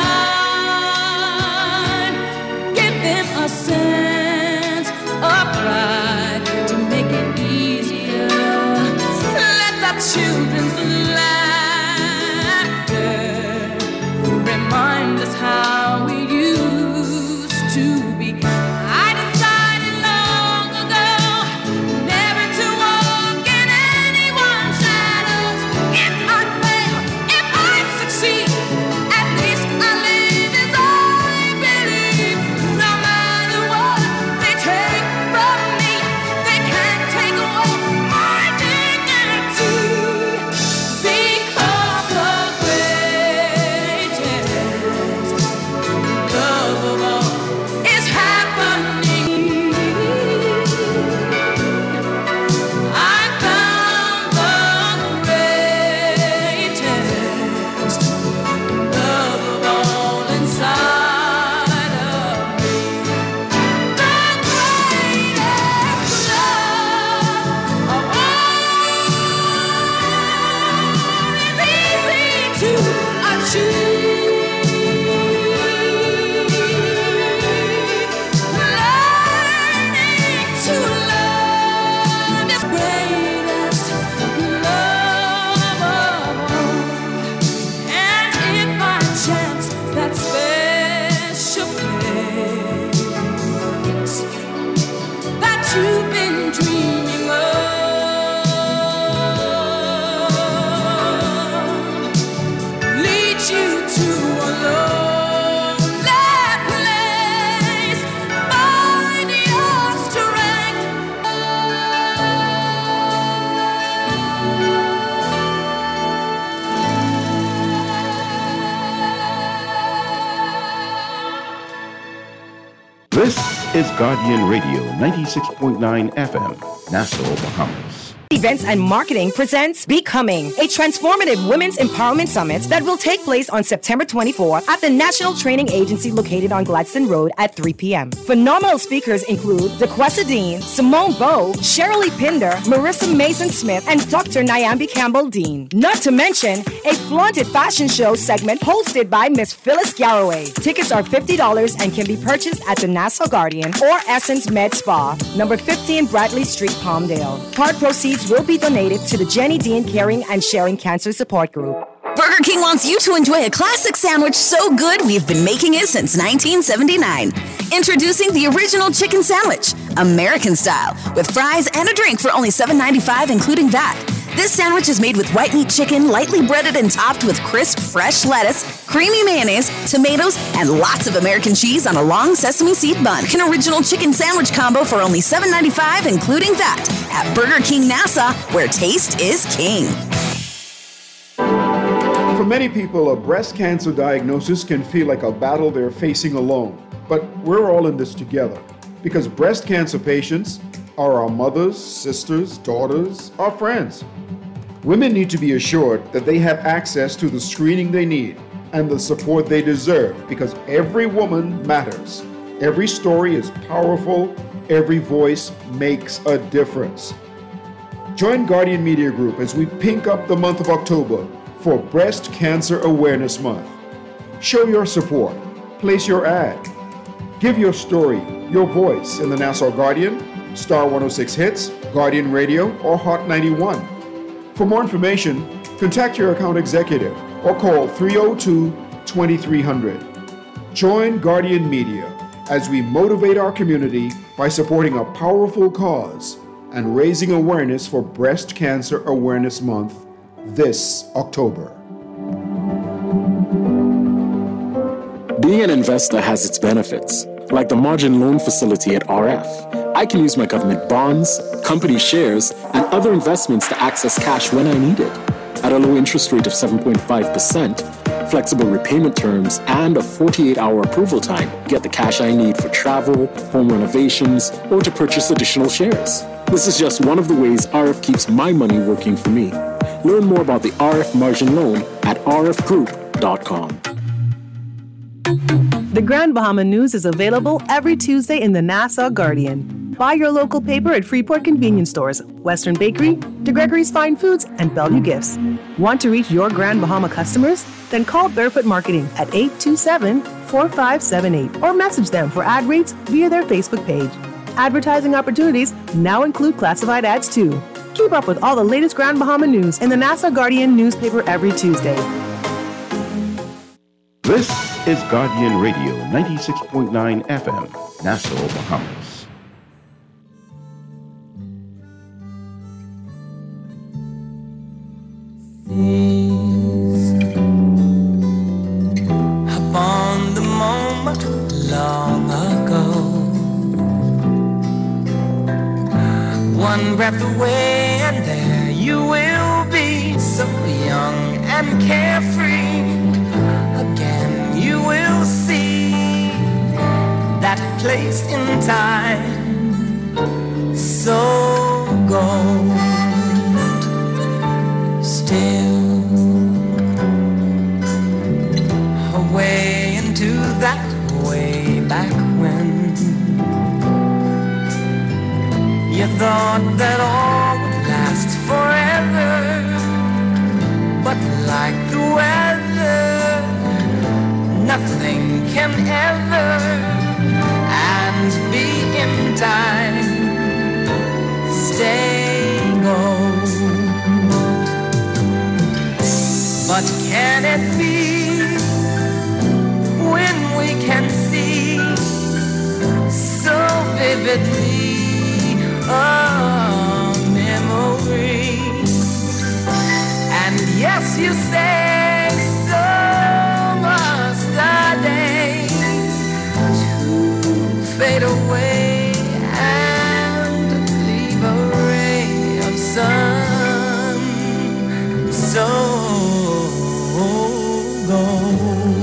inside. Give them a sense of pride to make it easier. Let the children's laughter remind us how we used to be. I decided long ago never to walk in anyone's shadows. If I fail, if I succeed, at least I live as I believe. No matter what they take from me, they can't take away my dignity. Because the greatest love of all is happening. I found the greatest love of all inside of me. The greatest love of all is easy to achieve. Learning to love is greatest love of all. And if by chance that special place that you've been dreaming of leads you to a lonely place, find your strength. This is Guardian Radio 96.9 FM, Nassau, Bahamas. Events and Marketing presents Becoming, a transformative women's empowerment summit that will take place on September 24th at the National Training Agency located on Gladstone Road at 3 p.m. Phenomenal speakers include DeQuesta Dean, Simone Bowe, Shirley Pinder, Marissa Mason-Smith, and Dr. Nyambi Campbell-Dean. Not to mention a flaunted fashion show segment hosted by Miss Phyllis Garraway. Tickets are $50 and can be purchased at the Nassau Guardian or Essence Med Spa, number 15 Bradley Street, Palmdale. Part proceeds will be donated to the Jenny Dean Caring and Sharing Cancer Support Group. Burger King wants you to enjoy a classic sandwich so good we've been making it since 1979. Introducing the original chicken sandwich, American style, with fries and a drink for only $7.95, including that. This sandwich is made with white meat chicken, lightly breaded and topped with crisp, fresh lettuce, creamy mayonnaise, tomatoes, and lots of American cheese on a long sesame seed bun. An original chicken sandwich combo for only $7.95, including that, at Burger King Nassau, where taste is king. For many people, a breast cancer diagnosis can feel like a battle they're facing alone. But we're all in this together, because breast cancer patients are our mothers, sisters, daughters, our friends. Women need to be assured that they have access to the screening they need and the support they deserve, because every woman matters. Every story is powerful. Every voice makes a difference. Join Guardian Media Group as we pink up the month of October for Breast Cancer Awareness Month. Show your support. Place your ad. Give your story, your voice in the Nassau Guardian, Star 106 Hits, Guardian Radio, or Hot 91. For more information, contact your account executive or call 302-2300. Join Guardian Media as we motivate our community by supporting a powerful cause and raising awareness for Breast Cancer Awareness Month this October. Being an investor has its benefits, like the margin loan facility at RF. I can use my government bonds, company shares, and other investments to access cash when I need it. At a low interest rate of 7.5%, flexible repayment terms, and a 48-hour approval time, get the cash I need for travel, home renovations, or to purchase additional shares. This is just one of the ways RF keeps my money working for me. Learn more about the RF margin loan at rfgroup.com. The Grand Bahama News is available every Tuesday in the Nassau Guardian. Buy your local paper at Freeport Convenience Stores, Western Bakery, DeGregory's Fine Foods, and Bellevue Gifts. Want to reach your Grand Bahama customers? Then call Barefoot Marketing at 827-4578 or message them for ad rates via their Facebook page. Advertising opportunities now include classified ads too. Keep up with all the latest Grand Bahama news in the Nassau Guardian newspaper every Tuesday. This is Guardian Radio 96.9 FM, Nassau, Bahamas. Upon the moment long ago, one breath away and there you will be, so young and carefree. Again you will see that place in time, so gold. Still away into that way back when you thought that all would last forever, but like the weather, nothing can ever and be in time stay gold. But can it be when we can see so vividly a memory? And yes, you say so must a day to fade away and leave a ray of sun so gold.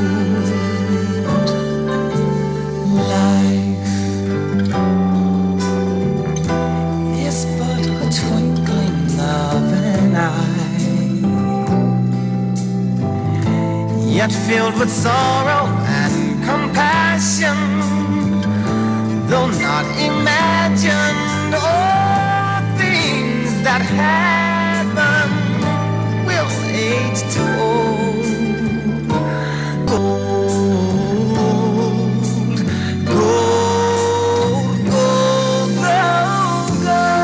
Life is but a twinkling of an eye, yet filled with sorrow and compassion, though not imagined, all things that happen will age to old. Gold, gold, gold, gold,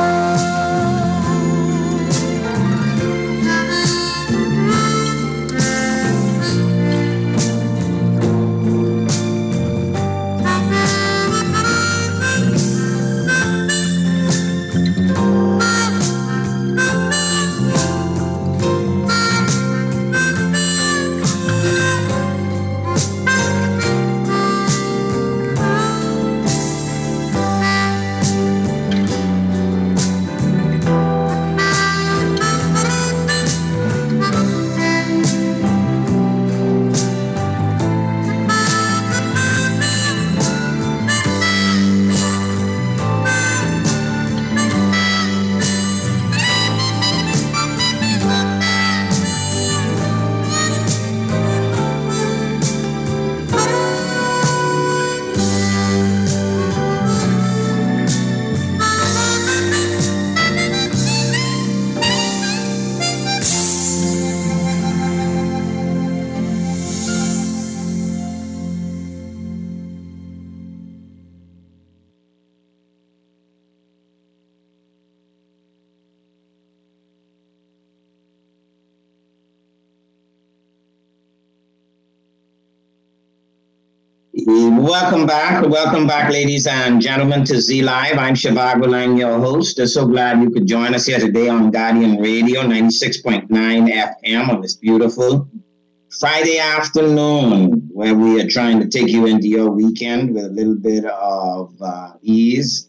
Welcome back, ladies and gentlemen, to Z Live. I'm Shivago Lang, your host. I'm so glad you could join us here today on Guardian Radio 96.9 FM on this beautiful Friday afternoon, where we are trying to take you into your weekend with a little bit of ease.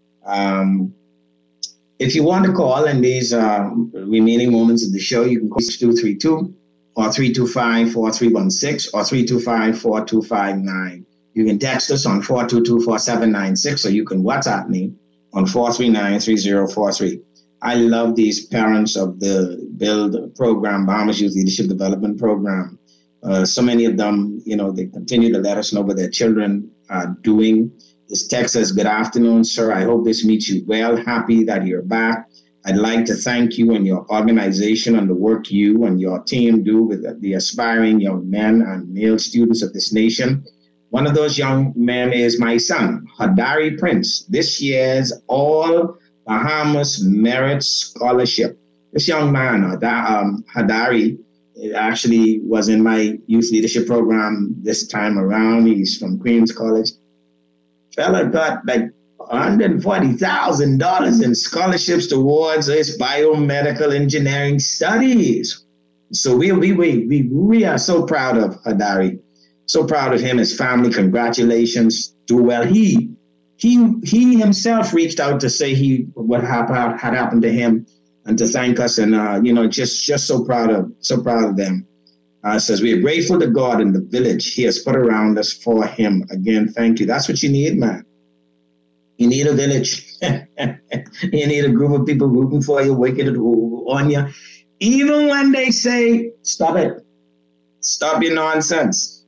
If you want to call in these remaining moments of the show, you can call 232 or 325-4316 or 325-4259. You can text us on 422-4796, or you can WhatsApp me on 439-3043. I love these parents of the BUILD program, Bahamas Youth Leadership Development Program. So many of them, they continue to let us know what their children are doing. This text says, good afternoon, sir. I hope this meets you well. Happy that you're back. I'd like to thank you and your organization and the work you and your team do with the aspiring young men and male students of this nation. One of those young men is my son, Hadari Prince, this year's All Bahamas Merit Scholarship. This young man, Hadari, actually was in my youth leadership program this time around. He's from Queens College. Fella got like $140,000 in scholarships towards his biomedical engineering studies. So we are so proud of Hadari, so proud of him, his family. Congratulations, do well. He himself reached out to say what had happened to him and to thank us, and just so proud of them. Says we are grateful to God and the village He has put around us for him. Again, thank you. That's what you need, man. You need a village. You need a group of people rooting for you, waking on you. Even when they say, stop it. Stop your nonsense.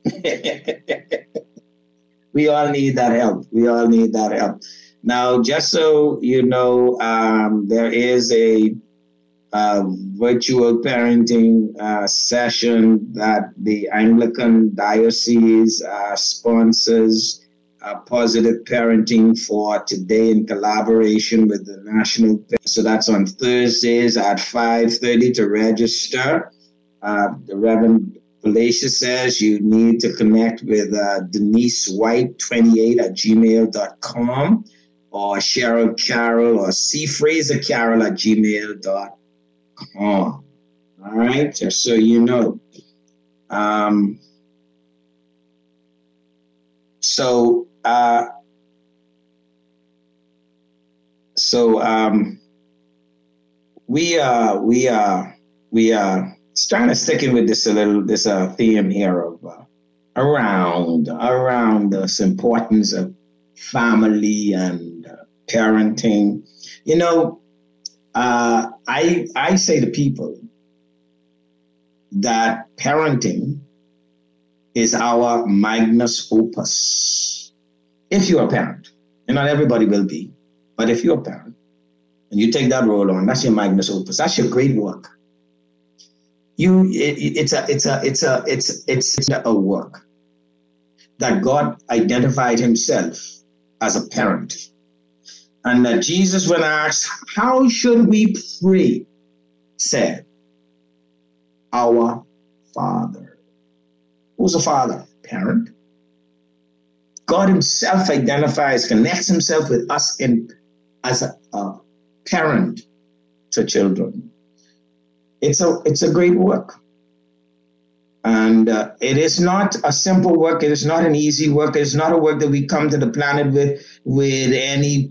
We all need that help. Now, just so you know, there is a virtual parenting session that the Anglican Diocese sponsors, Positive Parenting for Today in collaboration with the National. So that's on Thursdays at 5:30 to register. The Reverend Felicia says you need to connect with Denise White 28 at gmail.com or Cheryl Carroll or C Fraser Carroll at gmail.com. All right, just so you know. We are trying to stick in with this theme here of around this importance of family and parenting. I say to people that parenting is our magnus opus. If you're a parent, and not everybody will be, but if you're a parent and you take that role on, that's your magnus opus. That's your great work. It's a work that God identified himself as a parent. And that Jesus, when asked, how should we pray, said, our Father. Who's a father? Parent. God himself connects himself with us as a parent to children. It's a great work. And it is not a simple work. It is not an easy work. It is not a work that we come to the planet with any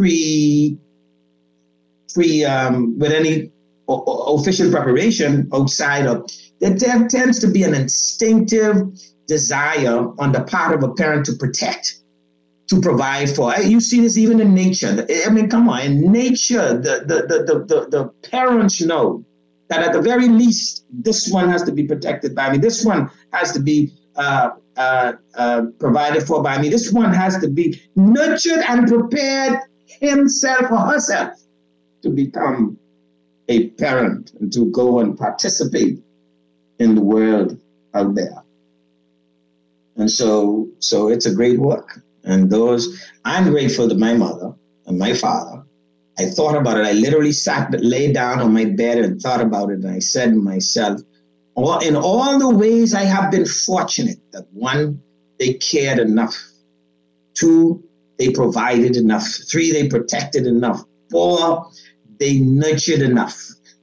with any official preparation outside of. There tends to be an instinctive desire on the part of a parent to protect, to provide for. You see this even in nature. I mean, come on, in nature, the parents know that at the very least, this one has to be protected by me. This one has to be provided for by me. This one has to be nurtured and prepared himself or herself to become a parent and to go and participate in the world out there. And so it's a great work. And I'm grateful to my mother and my father. I thought about it. I literally lay down on my bed and thought about it. And I said to myself, in all the ways I have been fortunate, that one, they cared enough. Two, they provided enough. Three, they protected enough. Four, they nurtured enough.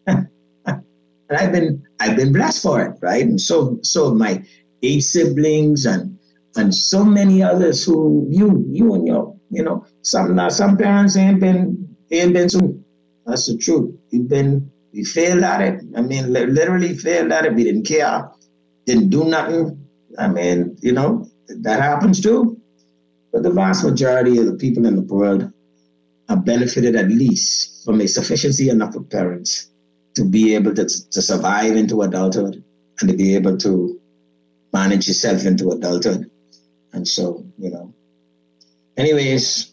And I've been blessed for it, right? And so my 8 siblings and so many others who you and your, some parents ain't been so. That's the truth. We failed at it. I mean, literally failed at it. We didn't care, didn't do nothing. I mean, that happens too. But the vast majority of the people in the world have benefited at least from a sufficiency enough of parents to be able to survive into adulthood and to be able to manage yourself into adulthood. And so, Anyways,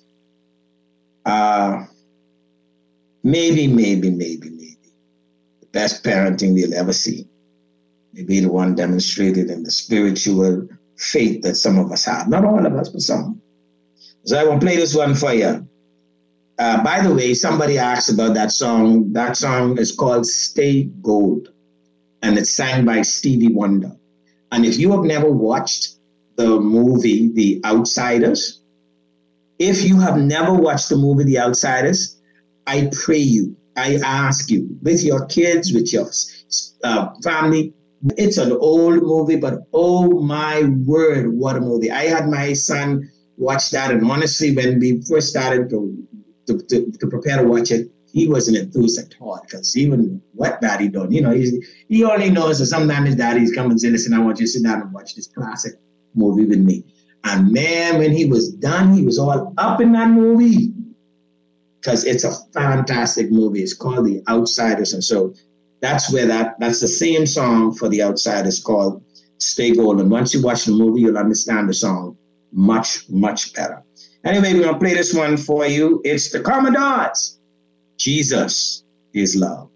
maybe the best parenting we'll ever see may be the one demonstrated in the spiritual faith that some of us have. Not all of us, but some. So I will play this one for you. By the way, somebody asked about that song. That song is called Stay Gold, and it's sang by Stevie Wonder. And if you have never watched the movie The Outsiders, if you have never watched the movie The Outsiders, I pray you, I ask you, with your kids, with your family, it's an old movie, but oh my word, what a movie. I had my son watch that, and honestly, when we first started to prepare to watch it, he wasn't enthused at all, because even what daddy done, you know, he only knows that sometimes his daddy's come and say, listen, I want you to sit down and watch this classic movie with me. And man, when he was done, he was all up in that movie, because it's a fantastic movie. It's called The Outsiders. And so that's the same song for The Outsiders called Stay Gold. And once you watch the movie, you'll understand the song much, much better. Anyway, we're going to play this one for you. It's the Commodores. Jesus is love.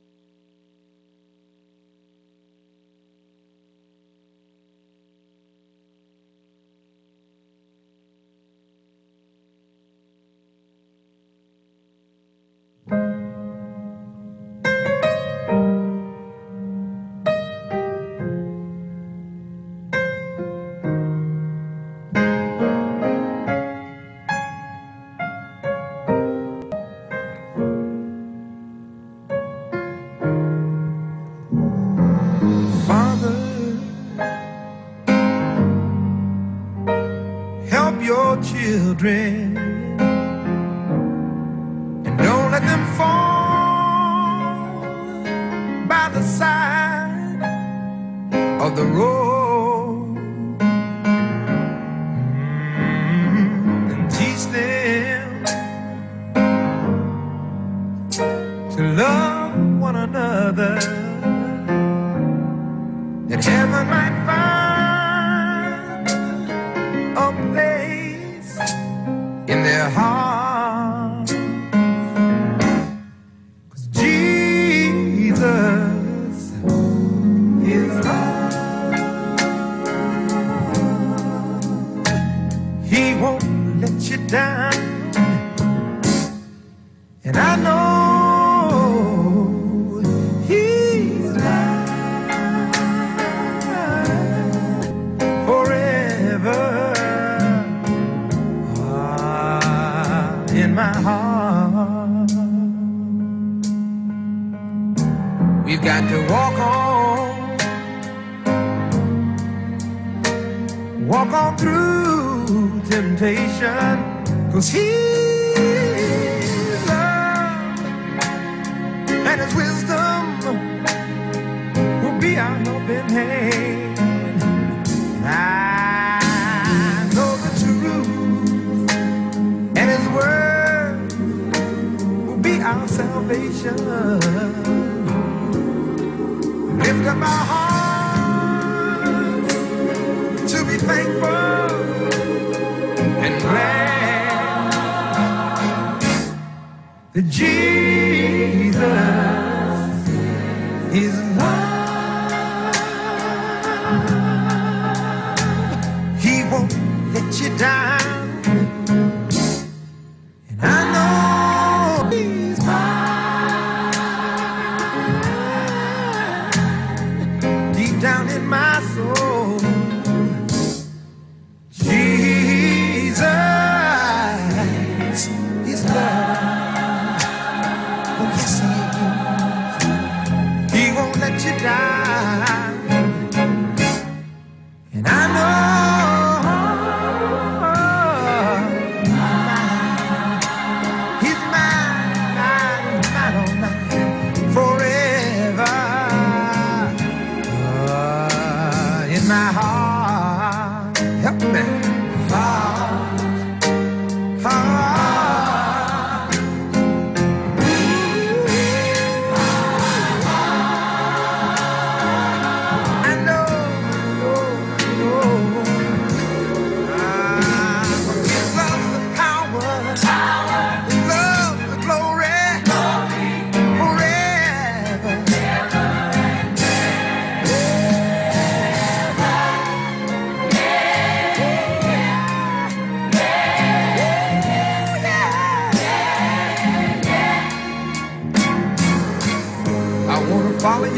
Children, and don't let them fall by the side of the road, and teach them to love one another, that heaven might find a place in their heart. 'Cause Jesus is love. He won't let you down, and I know He's mine forever. In my heart, we've got to walk on through temptation, 'cause His love and His wisdom will be our helping hand. And I know the truth, and His word will be our salvation. Lift up our hearts to be thankful and glad that Jesus is love. He won't let you down. I know He's mine, deep down in my soul. Jesus is love.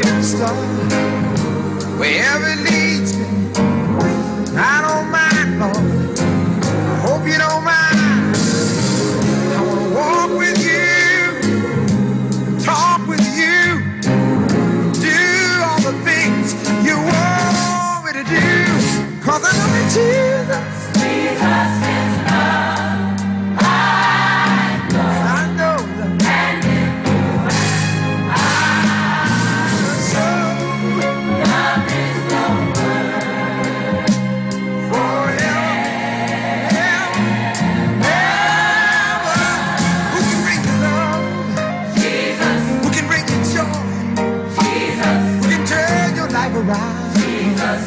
get started. Wherever it leads me, I don't mind, Lord. I hope you don't mind. I want to walk with you, talk with you, do all the things you want me to do. 'Cause I know that Jesus is love. I know that. And if you ask, so love is the word forever. Who can bring you love? Jesus. Who can bring you joy? Jesus. Who can turn your life around? Jesus.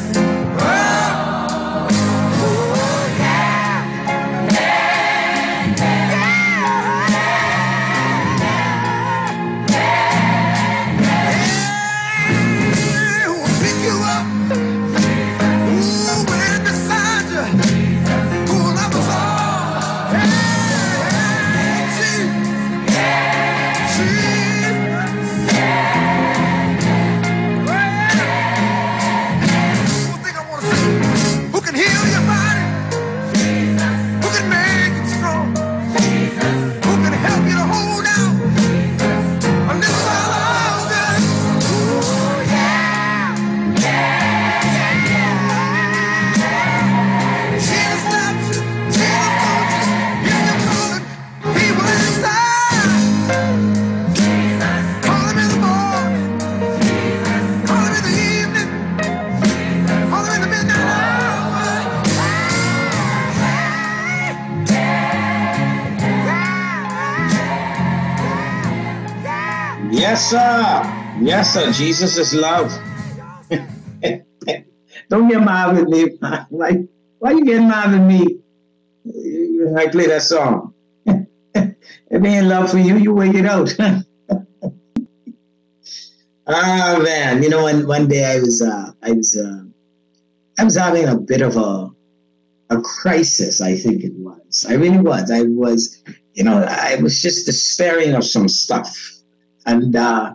Yes, sir. Yes, sir. Jesus is love. Don't get mad with me. Like, why you getting mad with me? I play that song. If ain't love for you, you wait it out. Oh man, you know, one day I was having a bit of a crisis. I think it was. I really was. I was just despairing of some stuff. And I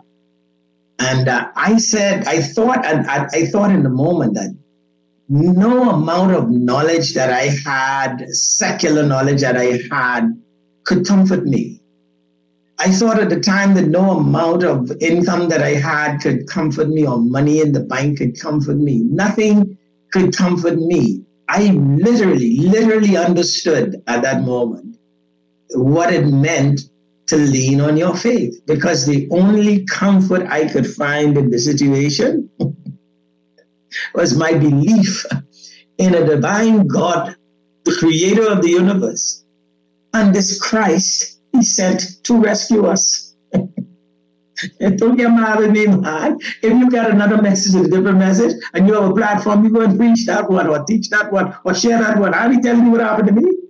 thought in the moment that no amount of knowledge that I had, secular knowledge that I had, could comfort me. I thought at the time that no amount of income that I had could comfort me, or money in the bank could comfort me. Nothing could comfort me. I literally understood at that moment what it meant to lean on your faith, because the only comfort I could find in the situation was my belief in a divine God, the creator of the universe, and this Christ he sent to rescue us. Don't get mad at me, man. If you got another message, a different message, and you have a platform, you go and preach that one, or teach that one, or share that one. I'll be telling you what happened to me.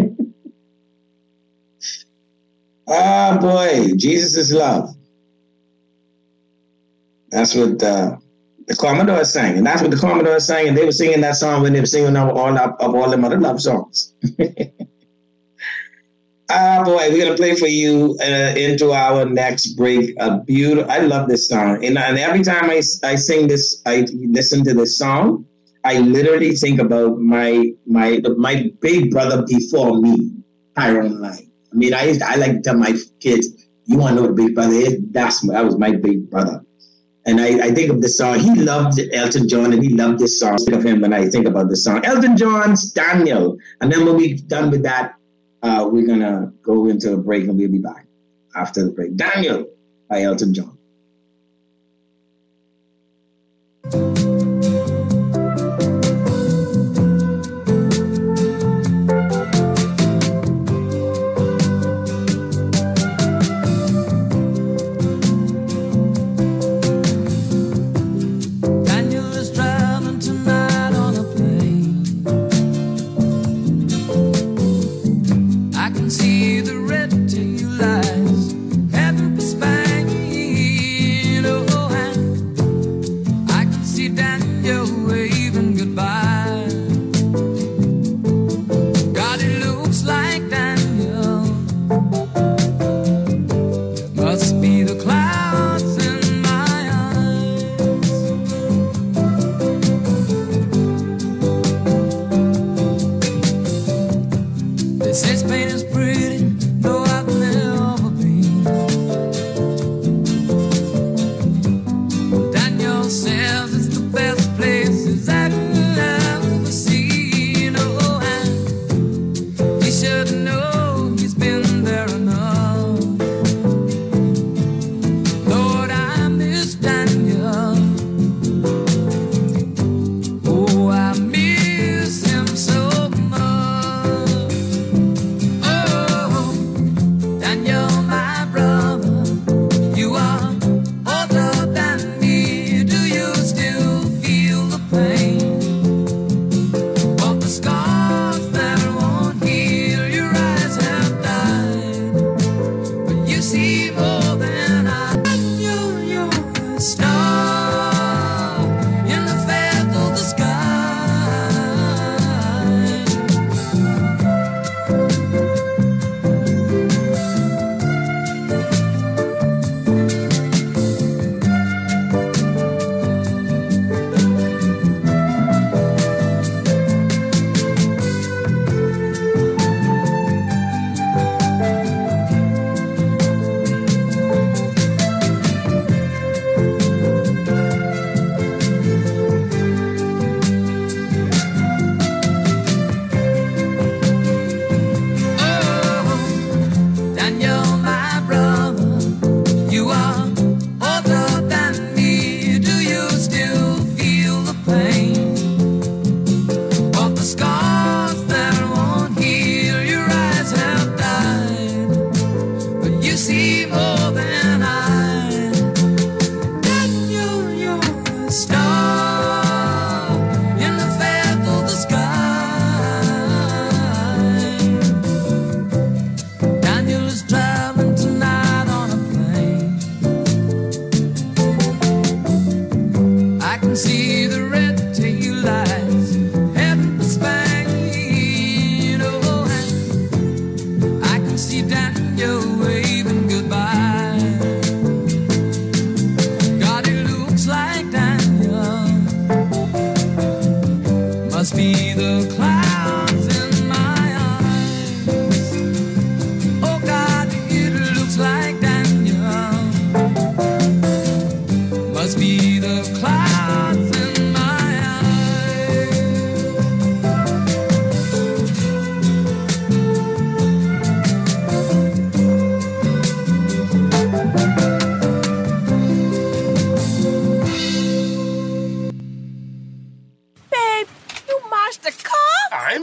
Ah, boy, Jesus is love. That's what the Commodores sang, and that's what the Commodores sang, and they were singing that song when they were singing all them other love songs. Ah, boy, we're gonna play for you into our next break. I love this song, and every time I sing this, I listen to this song, I literally think about my big brother before me, Tyrone Line. I mean, I like to tell my kids, you want to know what Big Brother is? That was my big brother. And I think of this song. He loved Elton John, and he loved this song. I think of him when I think about this song. Elton John's Daniel. And then when we're done with that, we're going to go into a break, and we'll be back after the break. Daniel by Elton John. See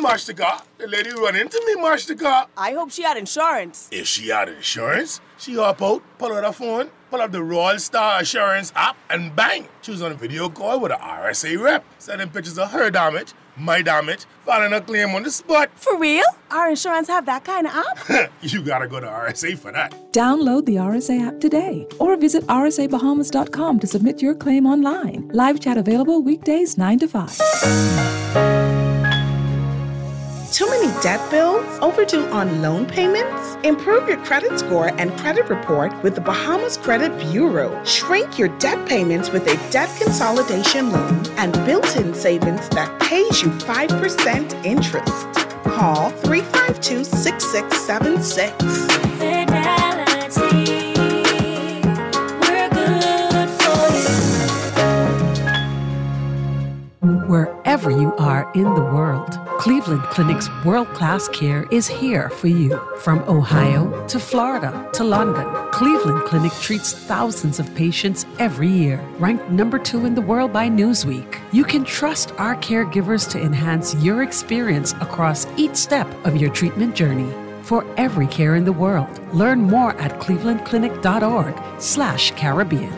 match the car. The lady run into me, match the car. I hope she had insurance. If she had insurance, she hop out, pull out her phone, pull up the Royal Star Assurance app, and bang! She was on a video call with an RSA rep, sending pictures of her damage, my damage, filing a claim on the spot. For real? Our insurance have that kind of app? You gotta go to RSA for that. Download the RSA app today or visit rsabahamas.com to submit your claim online. Live chat available weekdays 9 to 5. Too many debt bills? Overdue on loan payments? Improve your credit score and credit report with the Bahamas Credit Bureau. Shrink your debt payments with a debt consolidation loan and built-in savings that pays you 5% interest. Call 352-6676. Wherever you are in the world, Cleveland Clinic's world-class care is here for you. From Ohio to Florida to London, Cleveland Clinic treats thousands of patients every year. Ranked number 2 in the world by Newsweek, you can trust our caregivers to enhance your experience across each step of your treatment journey. For every care in the world, learn more at clevelandclinic.org/Caribbean.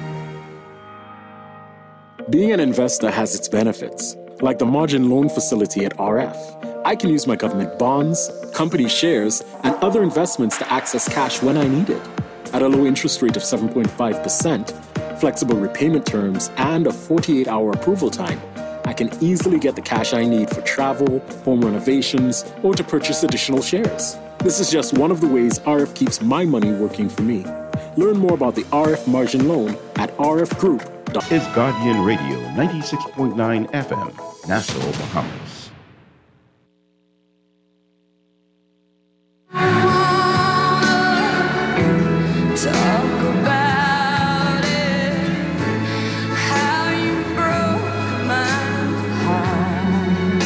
Being an investor has its benefits, like the margin loan facility at RF. I can use my government bonds, company shares, and other investments to access cash when I need it. At a low interest rate of 7.5%, flexible repayment terms, and a 48-hour approval time, I can easily get the cash I need for travel, home renovations, or to purchase additional shares. This is just one of the ways RF keeps my money working for me. Learn more about the RF margin loan at rfgroup.com. Is Guardian Radio 96.9 FM, Nassau, Bahamas. Talk about it, how you broke my heart.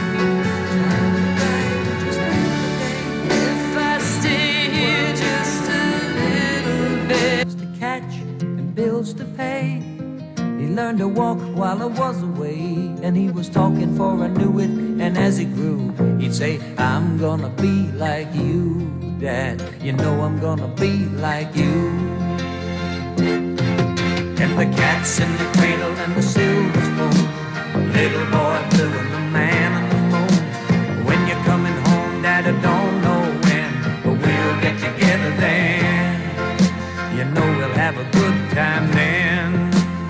If I stay here just a little bit. To catch and bills to pay. He learned to walk while I was away, and he was talking for I knew it. And as he grew, he'd say, I'm gonna be like you, Dad. You know I'm gonna be like you. And the cat's in the cradle and the silver spoon, little boy blue and the man on the moon. When you're coming home, Dad, I don't know when, but we'll get together then. You know we'll have a good time then.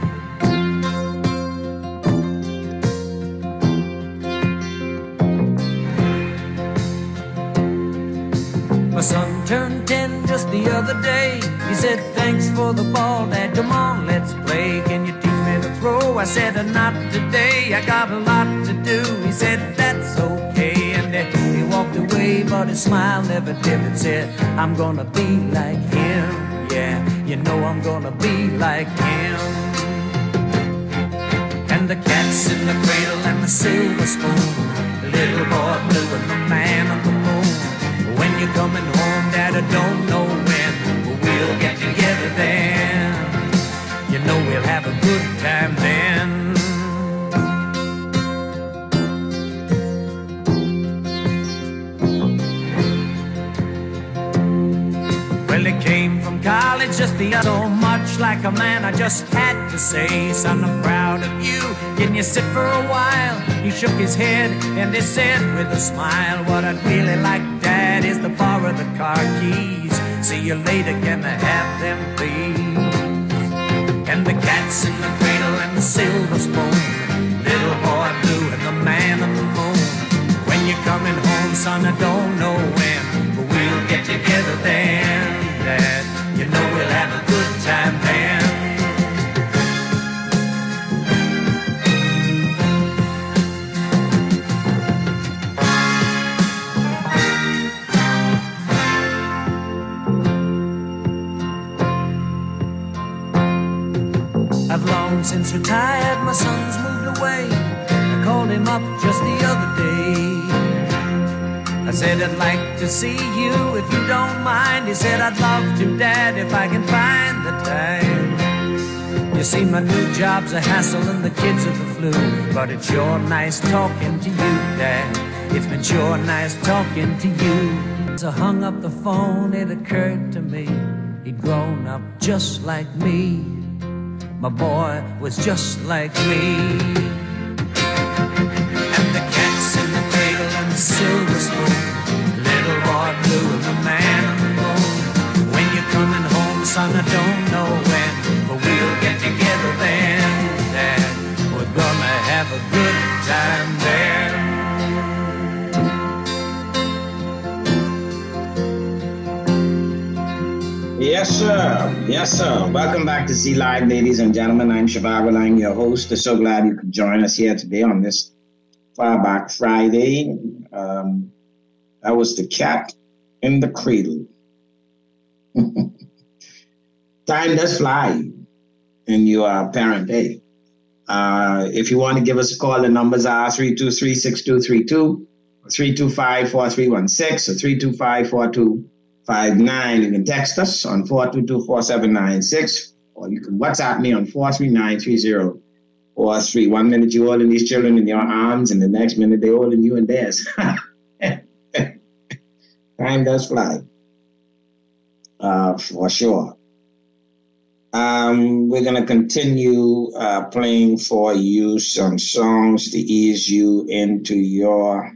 My son turned 10 just the other day. He said, thanks for the ball, Dad, come on, let's play. Can you teach me to throw? I said, not today, I got a lot to do. He said, that's okay, and he walked away, but his smile never dimmed. Said, I'm gonna be like him, yeah, you know I'm gonna be like him. And the cat's in the cradle and the silver spoon, the little boy blue and the man on the moon. When you're coming home, Dad, I don't know when, but we'll get together then. You know we'll have a good time then. Well, he came from college just the other, so much like a man. I just had to say, son, I'm proud of you. Can you sit for a while? He shook his head and he said with a smile, what I'd really like, Dad, is to borrow the car keys. See you later, can I have them, please? And the cat's in the cradle and the silver spoon, little boy blue and the man on the moon. When you're coming home, son, I don't know when, but we'll get together then, Dad. You know we'll have a good time then. I've long since retired, my son's moved away. I called him up just the other day. I said, I'd like to see you if you don't mind. He said, I'd love to, Dad, if I can find the time. You see, my new job's a hassle and the kids are the flu, but it's sure nice talking to you, Dad. It's been sure nice talking to you. As I hung up the phone, it occurred to me he'd grown up just like me. My boy was just like me. And the cat's in the cradle and the silver spoon, little boy blue and the man on the moon. When you're coming home, son, I don't know when, but we'll get together then, Dad. We're gonna have a good time there. Yes, sir. Yes, sir. Welcome back to Z Live, ladies and gentlemen. I'm Shivago Lang, your host. I'm so glad you could join us here today on this Far Back Friday. That was the cat in the cradle. Time does fly in your parent day. If you want to give us a call, the numbers are 323-6232, 325-4316, or 325-4259. You can text us on 422-4796, or you can WhatsApp me on 439-3043. 1 minute you're holding these children in your arms, and the next minute they're holding you in theirs. Time does fly, for sure. We're going to continue playing for you some songs to ease you into your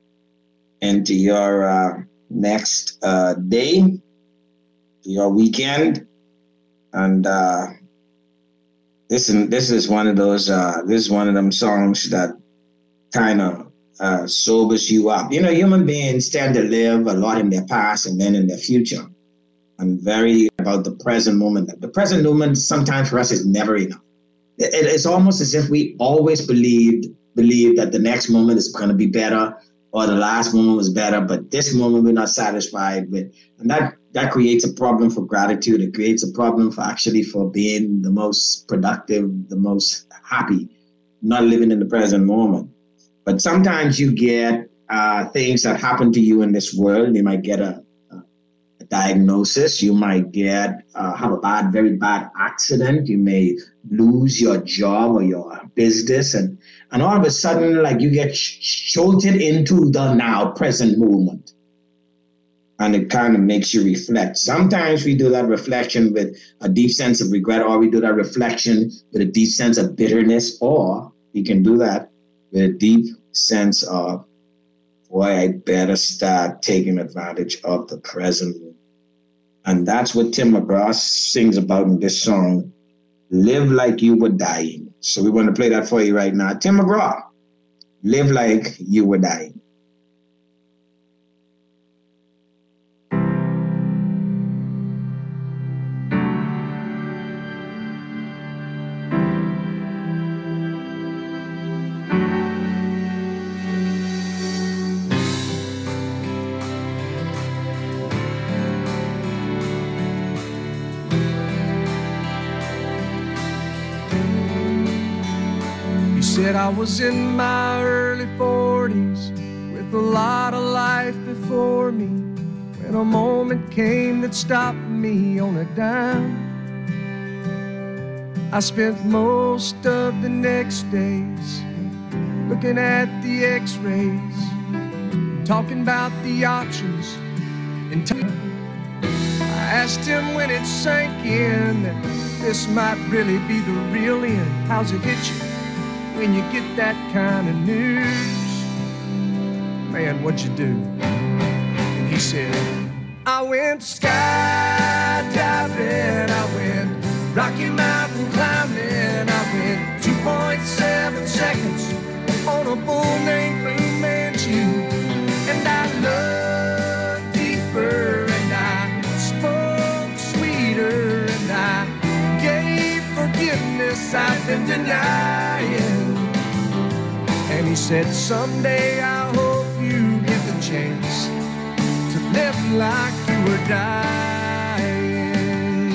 next day, your weekend. And this is one of those this is one of them songs that kind of sobers you up. You know, human beings tend to live a lot in their past and then in their future. I'm very about the present moment. The present moment sometimes for us is never enough. It's almost as if we always believe that the next moment is going to be better, or the last moment was better, but this moment we're not satisfied with. And that creates a problem for gratitude. It creates a problem for being the most productive, the most happy, not living in the present moment. But sometimes you get things that happen to you in this world. You might get a diagnosis. You might get have a very bad accident. You may lose your job or your business, and all of a sudden, like, you get jolted into the now present moment, and it kind of makes you reflect. Sometimes we do that reflection with a deep sense of regret, or we do that reflection with a deep sense of bitterness, or we can do that with a deep sense of, boy, I better start taking advantage of the present. And that's what Tim McGraw sings about in this song, Live Like You Were Dying. So we want to play that for you right now. Tim McGraw, Live Like You Were Dying. Said I was in my early 40s with a lot of life before me, when a moment came that stopped me on a dime. I spent most of the next days looking at the x-rays, talking about the options, and I asked him when it sank in that this might really be the real end. How's it hit you when you get that kind of news? Man, what'd you do? And he said, I went skydiving, I went Rocky Mountain climbing, I went 2.7 seconds on a bull named Blue Manchu, and I looked deeper, and I spoke sweeter, and I gave forgiveness I've been denying. And he said, someday I hope you get the chance to live like you were dying.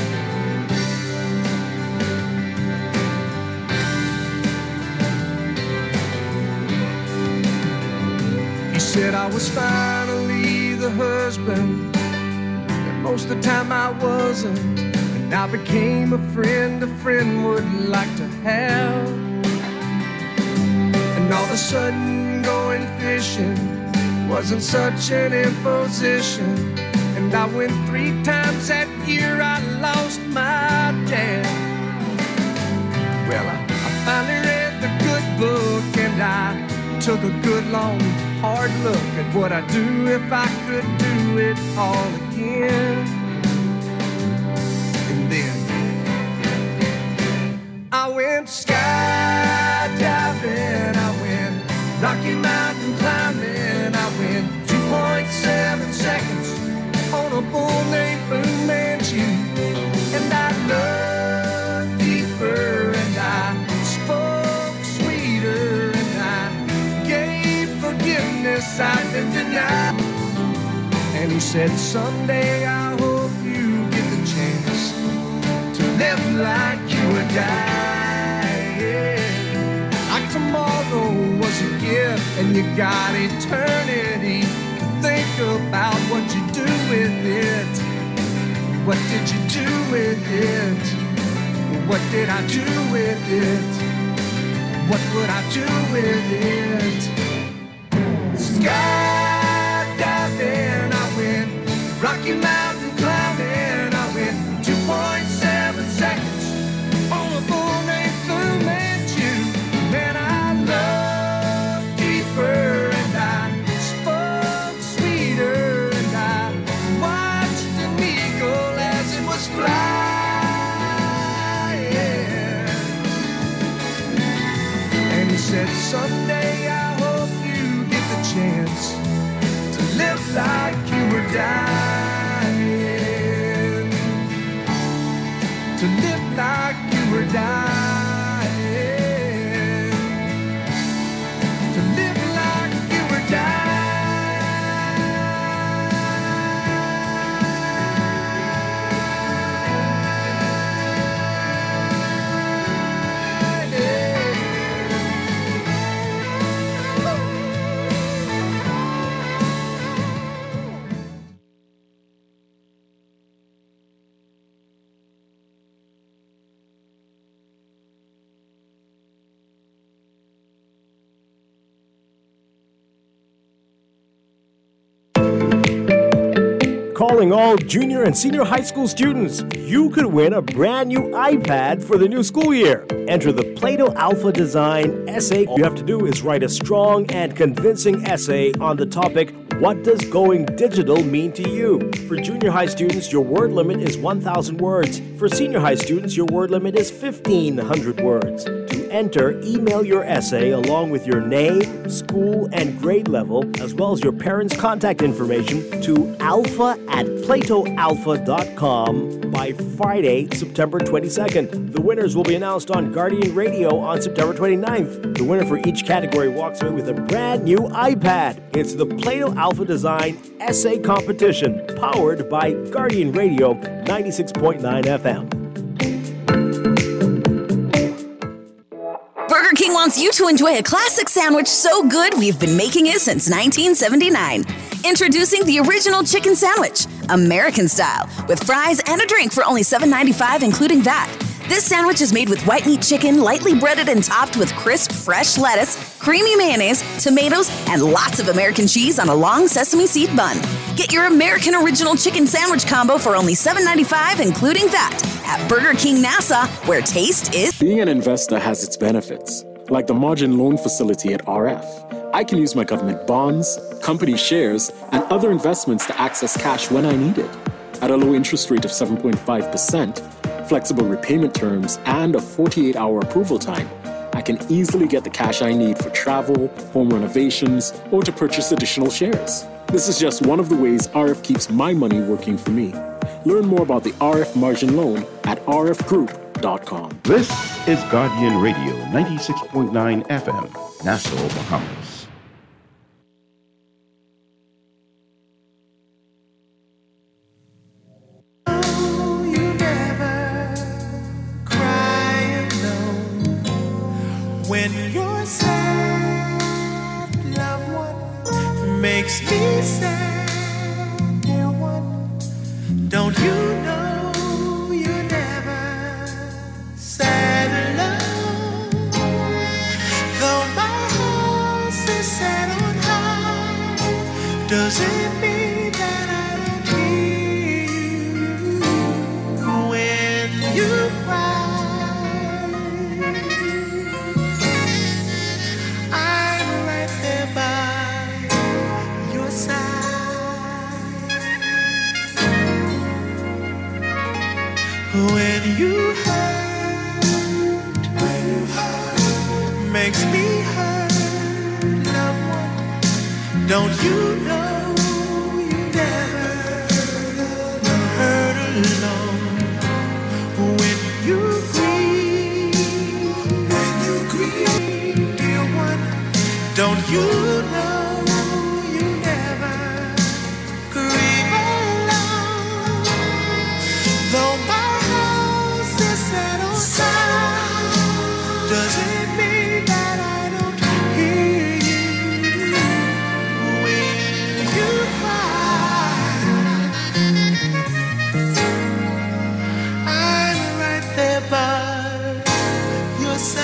He said I was finally the husband that most of the time I wasn't, and I became a friend would like to have. And all of a sudden and going fishing wasn't such an imposition. And I went 3 times that year, I lost my dad. Well, I finally read the good book, and I took a good, long, hard look at what I'd do if I could do it all again. And then I went skydiving, I went Rocky Mountain climbing, I went 2.7 seconds on a bull named Fu Manchu. And I looked deeper, and I spoke sweeter, and I gave forgiveness I didn't deny. And he said, someday I hope you get the chance to live like you would die. Like tomorrow was a gift, and you got eternity to think about what you do with it. What did you do with it? What did I do with it? What would I do with it? Skydiving, I went Rocky Mountain climbing, I went 2.7 seconds on a bull named Fu Manchu. Man, I looked deeper, and I spoke sweeter, and I watched an eagle as it was flying. And he said, someday I hope you get the chance to live like you were dying. To live like you were dying. To live like you were dying. Calling all junior and senior high school students, you could win a brand new iPad for the new school year. Enter the Plato Alpha Design essay. All you have to do is write a strong and convincing essay on the topic, what does going digital mean to you? For junior high students, your word limit is 1,000 words. For senior high students, your word limit is 1,500 words. To enter, email your essay along with your name, school, and grade level, as well as your parents' contact information to alpha@platoalpha.com by Friday, September 22nd. The winners will be announced on Guardian Radio on September 29th. The winner for each category walks away with a brand new iPad. It's the Plato Alpha Design Essay Competition, powered by Guardian Radio 96.9 FM. Burger King wants you to enjoy a classic sandwich so good we've been making it since 1979. Introducing the original chicken sandwich, American style, with fries and a drink for only $7.95, including that. This sandwich is made with white meat chicken, lightly breaded and topped with crisp, fresh lettuce, creamy mayonnaise, tomatoes, and lots of American cheese on a long sesame seed bun. Get your American original chicken sandwich combo for only $7.95, including that, at Burger King Nassau, where taste is... Being an investor has its benefits, like the margin loan facility at RF. I can use my government bonds, company shares, and other investments to access cash when I need it. At a low interest rate of 7.5%, flexible repayment terms, and a 48-hour approval time, I can easily get the cash I need for travel, home renovations, or to purchase additional shares. This is just one of the ways RF keeps my money working for me. Learn more about the RF margin loan at rfgroup.com. This is Guardian Radio 96.9 FM, Nassau, Bahamas. When your sad loved one makes me sad, dear one, don't you know you're never sad alone? Though my house is sad. Does it mean that I don't hear you when you cry? I'm right there by your side. When you hurt, makes me hurt, loved one. Don't you know? Don't you know you never grieve alone? Though my house is set on fire, does it mean that I don't hear you when you cry? I'm right there by your side.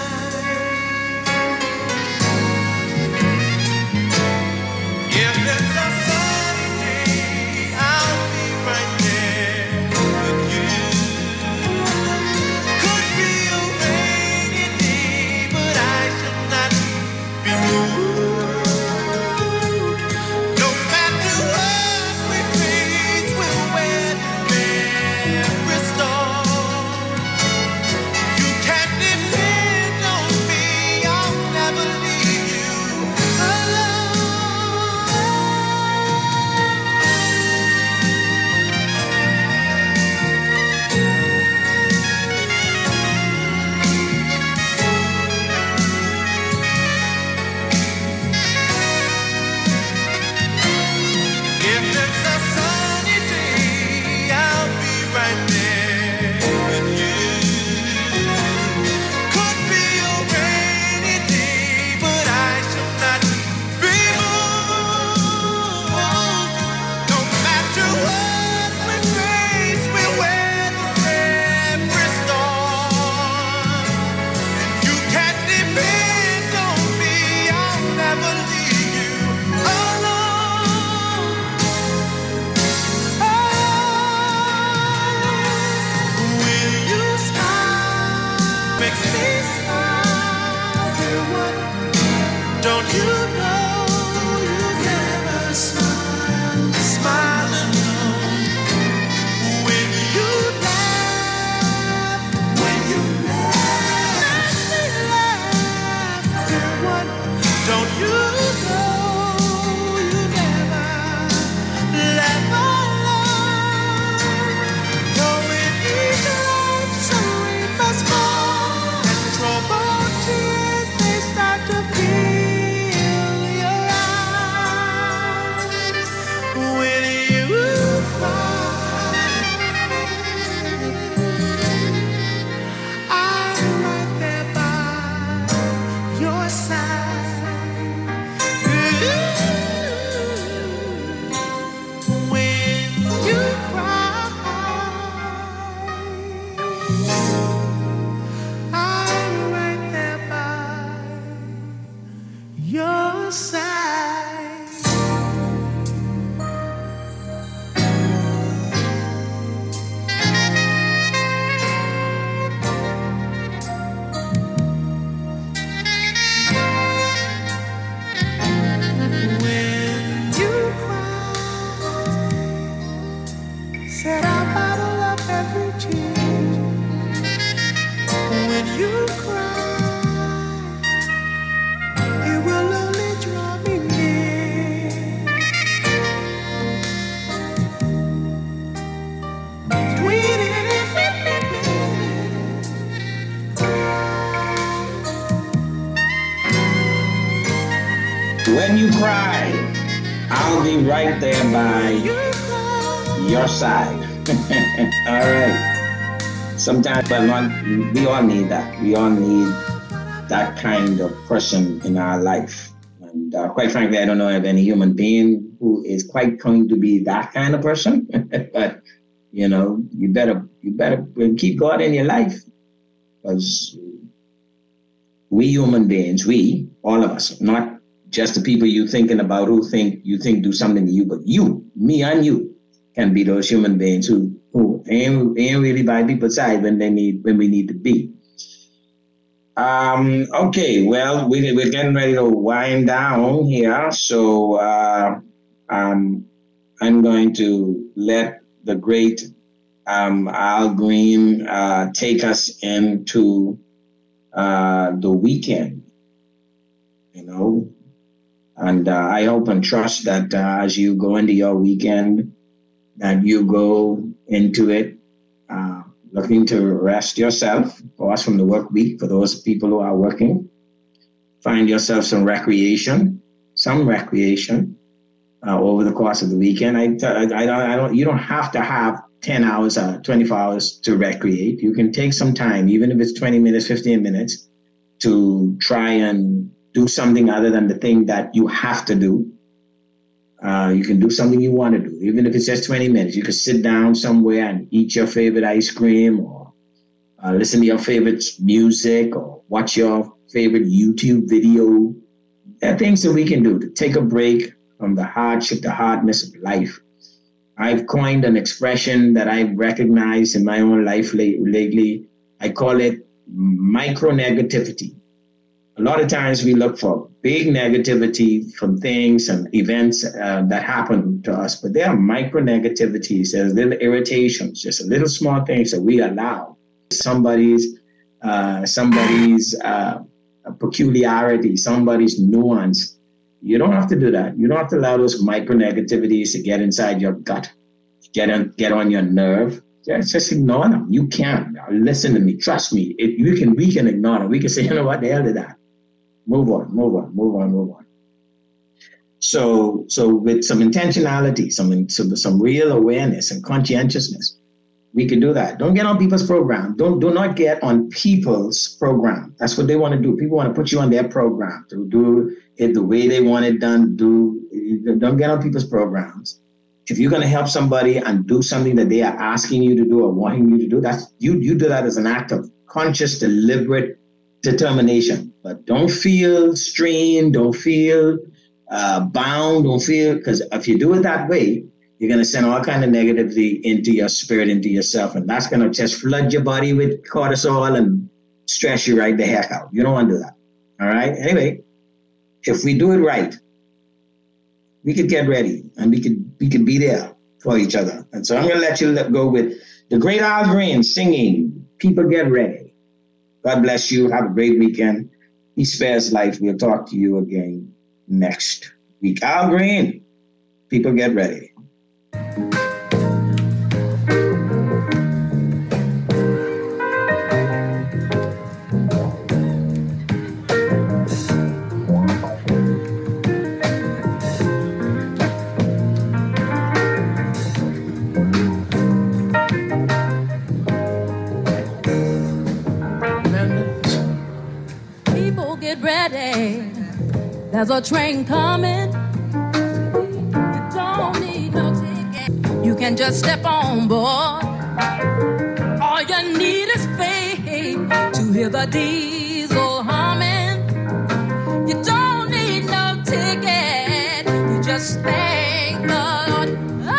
When you cry, I'll be right there by your side. All right. Sometimes, but we all need that. We all need that kind of person in our life. And quite frankly, I don't know of any human being who is quite going to be that kind of person. But you know, you better keep God in your life, because we human beings, all of us, not just the people you thinking about who think do something to you, but you, me and you can be those human beings who ain't really by people's side when we need to be. Okay, well, we're getting ready to wind down here, so I'm going to let the great Al Green take us into the weekend, and I hope and trust that as you go into your weekend, that you go into it looking to rest yourself, pause from the work week for those people who are working. Find yourself some recreation over the course of the weekend. You don't have to have 10 hours or 24 hours to recreate. You can take some time, even if it's 20 minutes, 15 minutes, to try and do something other than the thing that you have to do. You can do something you want to do, even if it's just 20 minutes. You could sit down somewhere and eat your favorite ice cream, or listen to your favorite music, or watch your favorite YouTube video. There are things that we can do to take a break from the hardship, the hardness of life. I've coined an expression that I've recognized in my own life lately. I call it micro-negativity. A lot of times we look for big negativity from things and events that happen to us, but there are micro-negativities. There's little irritations, just little small things that we allow. Somebody's peculiarity, somebody's nuance. You don't have to do that. You don't have to allow those micro-negativities to get inside your gut, get on your nerve. Just ignore them. You can't. Listen to me. Trust me. We can ignore them. We can say, you know what, the hell did that? Move on. So with some intentionality, some real awareness and conscientiousness, we can do that. Don't get on people's program. Do not get on people's program. That's what they want to do. People want to put you on their program to do it the way they want it done. Don't get on people's programs. If you're going to help somebody and do something that they are asking you to do or wanting you to do, that's you do that as an act of conscious, deliberate determination. But don't feel strained, don't feel bound, don't feel, because if you do it that way, you're going to send all kind of negativity into your spirit, into yourself, and that's going to just flood your body with cortisol and stress you right the heck out. You don't want to do that. All right? Anyway, if we do it right, we could get ready and we could be there for each other. And so I'm going to let you go with the great Al Green singing People Get Ready. God bless you. Have a great weekend. He spares life. We'll talk to you again next week. Al Green, People Get Ready. There's a train coming. You don't need no ticket. You can just step on board. All you need is faith to hear the diesel humming. You don't need no ticket. You just thank the Lord. Oh,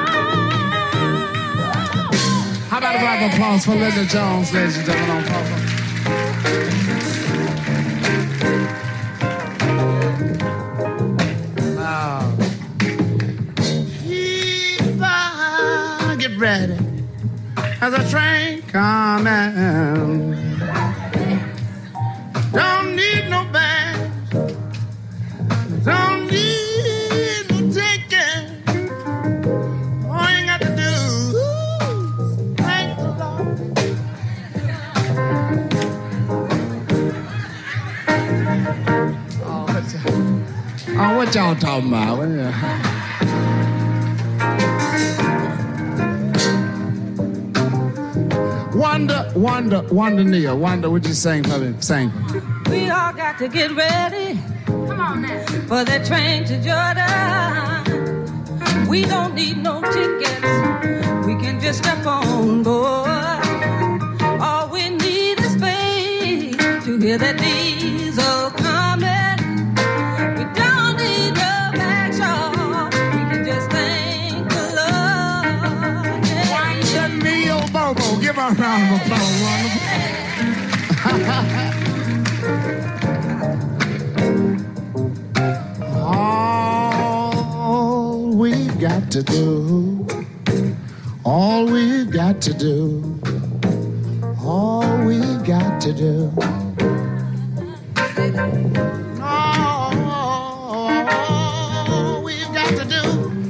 how about a round of applause for Linda Jones, ladies and gentlemen, on Papa? Ready as a train coming. Don't need no bags, don't need no ticket. All you got to do is thank the Lord. What y'all talking about? Wanda Neal. Wanda, would you sing for me? Sing. We all got to get ready. Come on now. For that train to Jordan. We don't need no tickets. We can just step on board. All we need is faith to hear that diesel coming. We don't got to do, all we've got to do, all we've got to do. All we've got to do.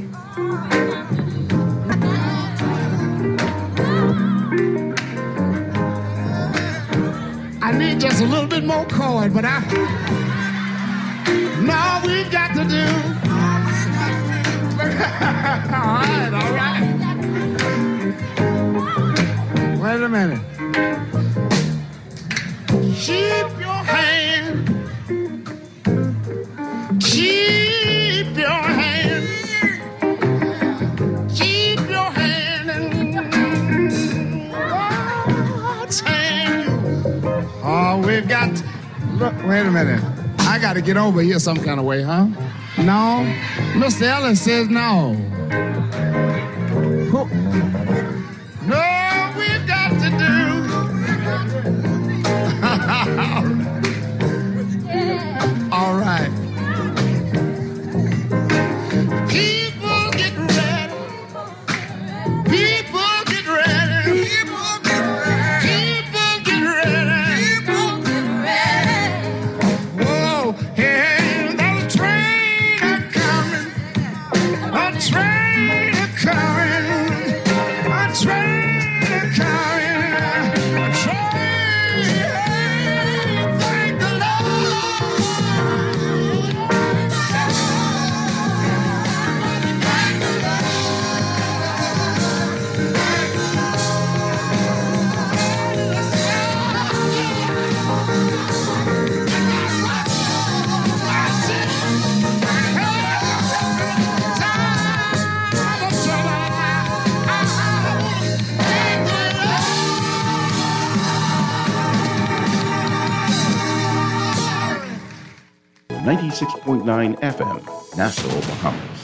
I need just a little bit more chord, but all we've got to do. all right. Wait a minute. Keep your hand. Keep your hand. Keep your hand in God's hand. Oh, we've got. Look, wait a minute. I got to get over here some kind of way, huh? No? Mr. Ellis says no. No, we've got to do. All right. People get ready. People get ready. People get ready. People get ready. People get ready. Whoa, hey, there's a train a-coming. A train a-coming. A train a-coming. A train. Thank the .9 FM, Nassau, Bahamas.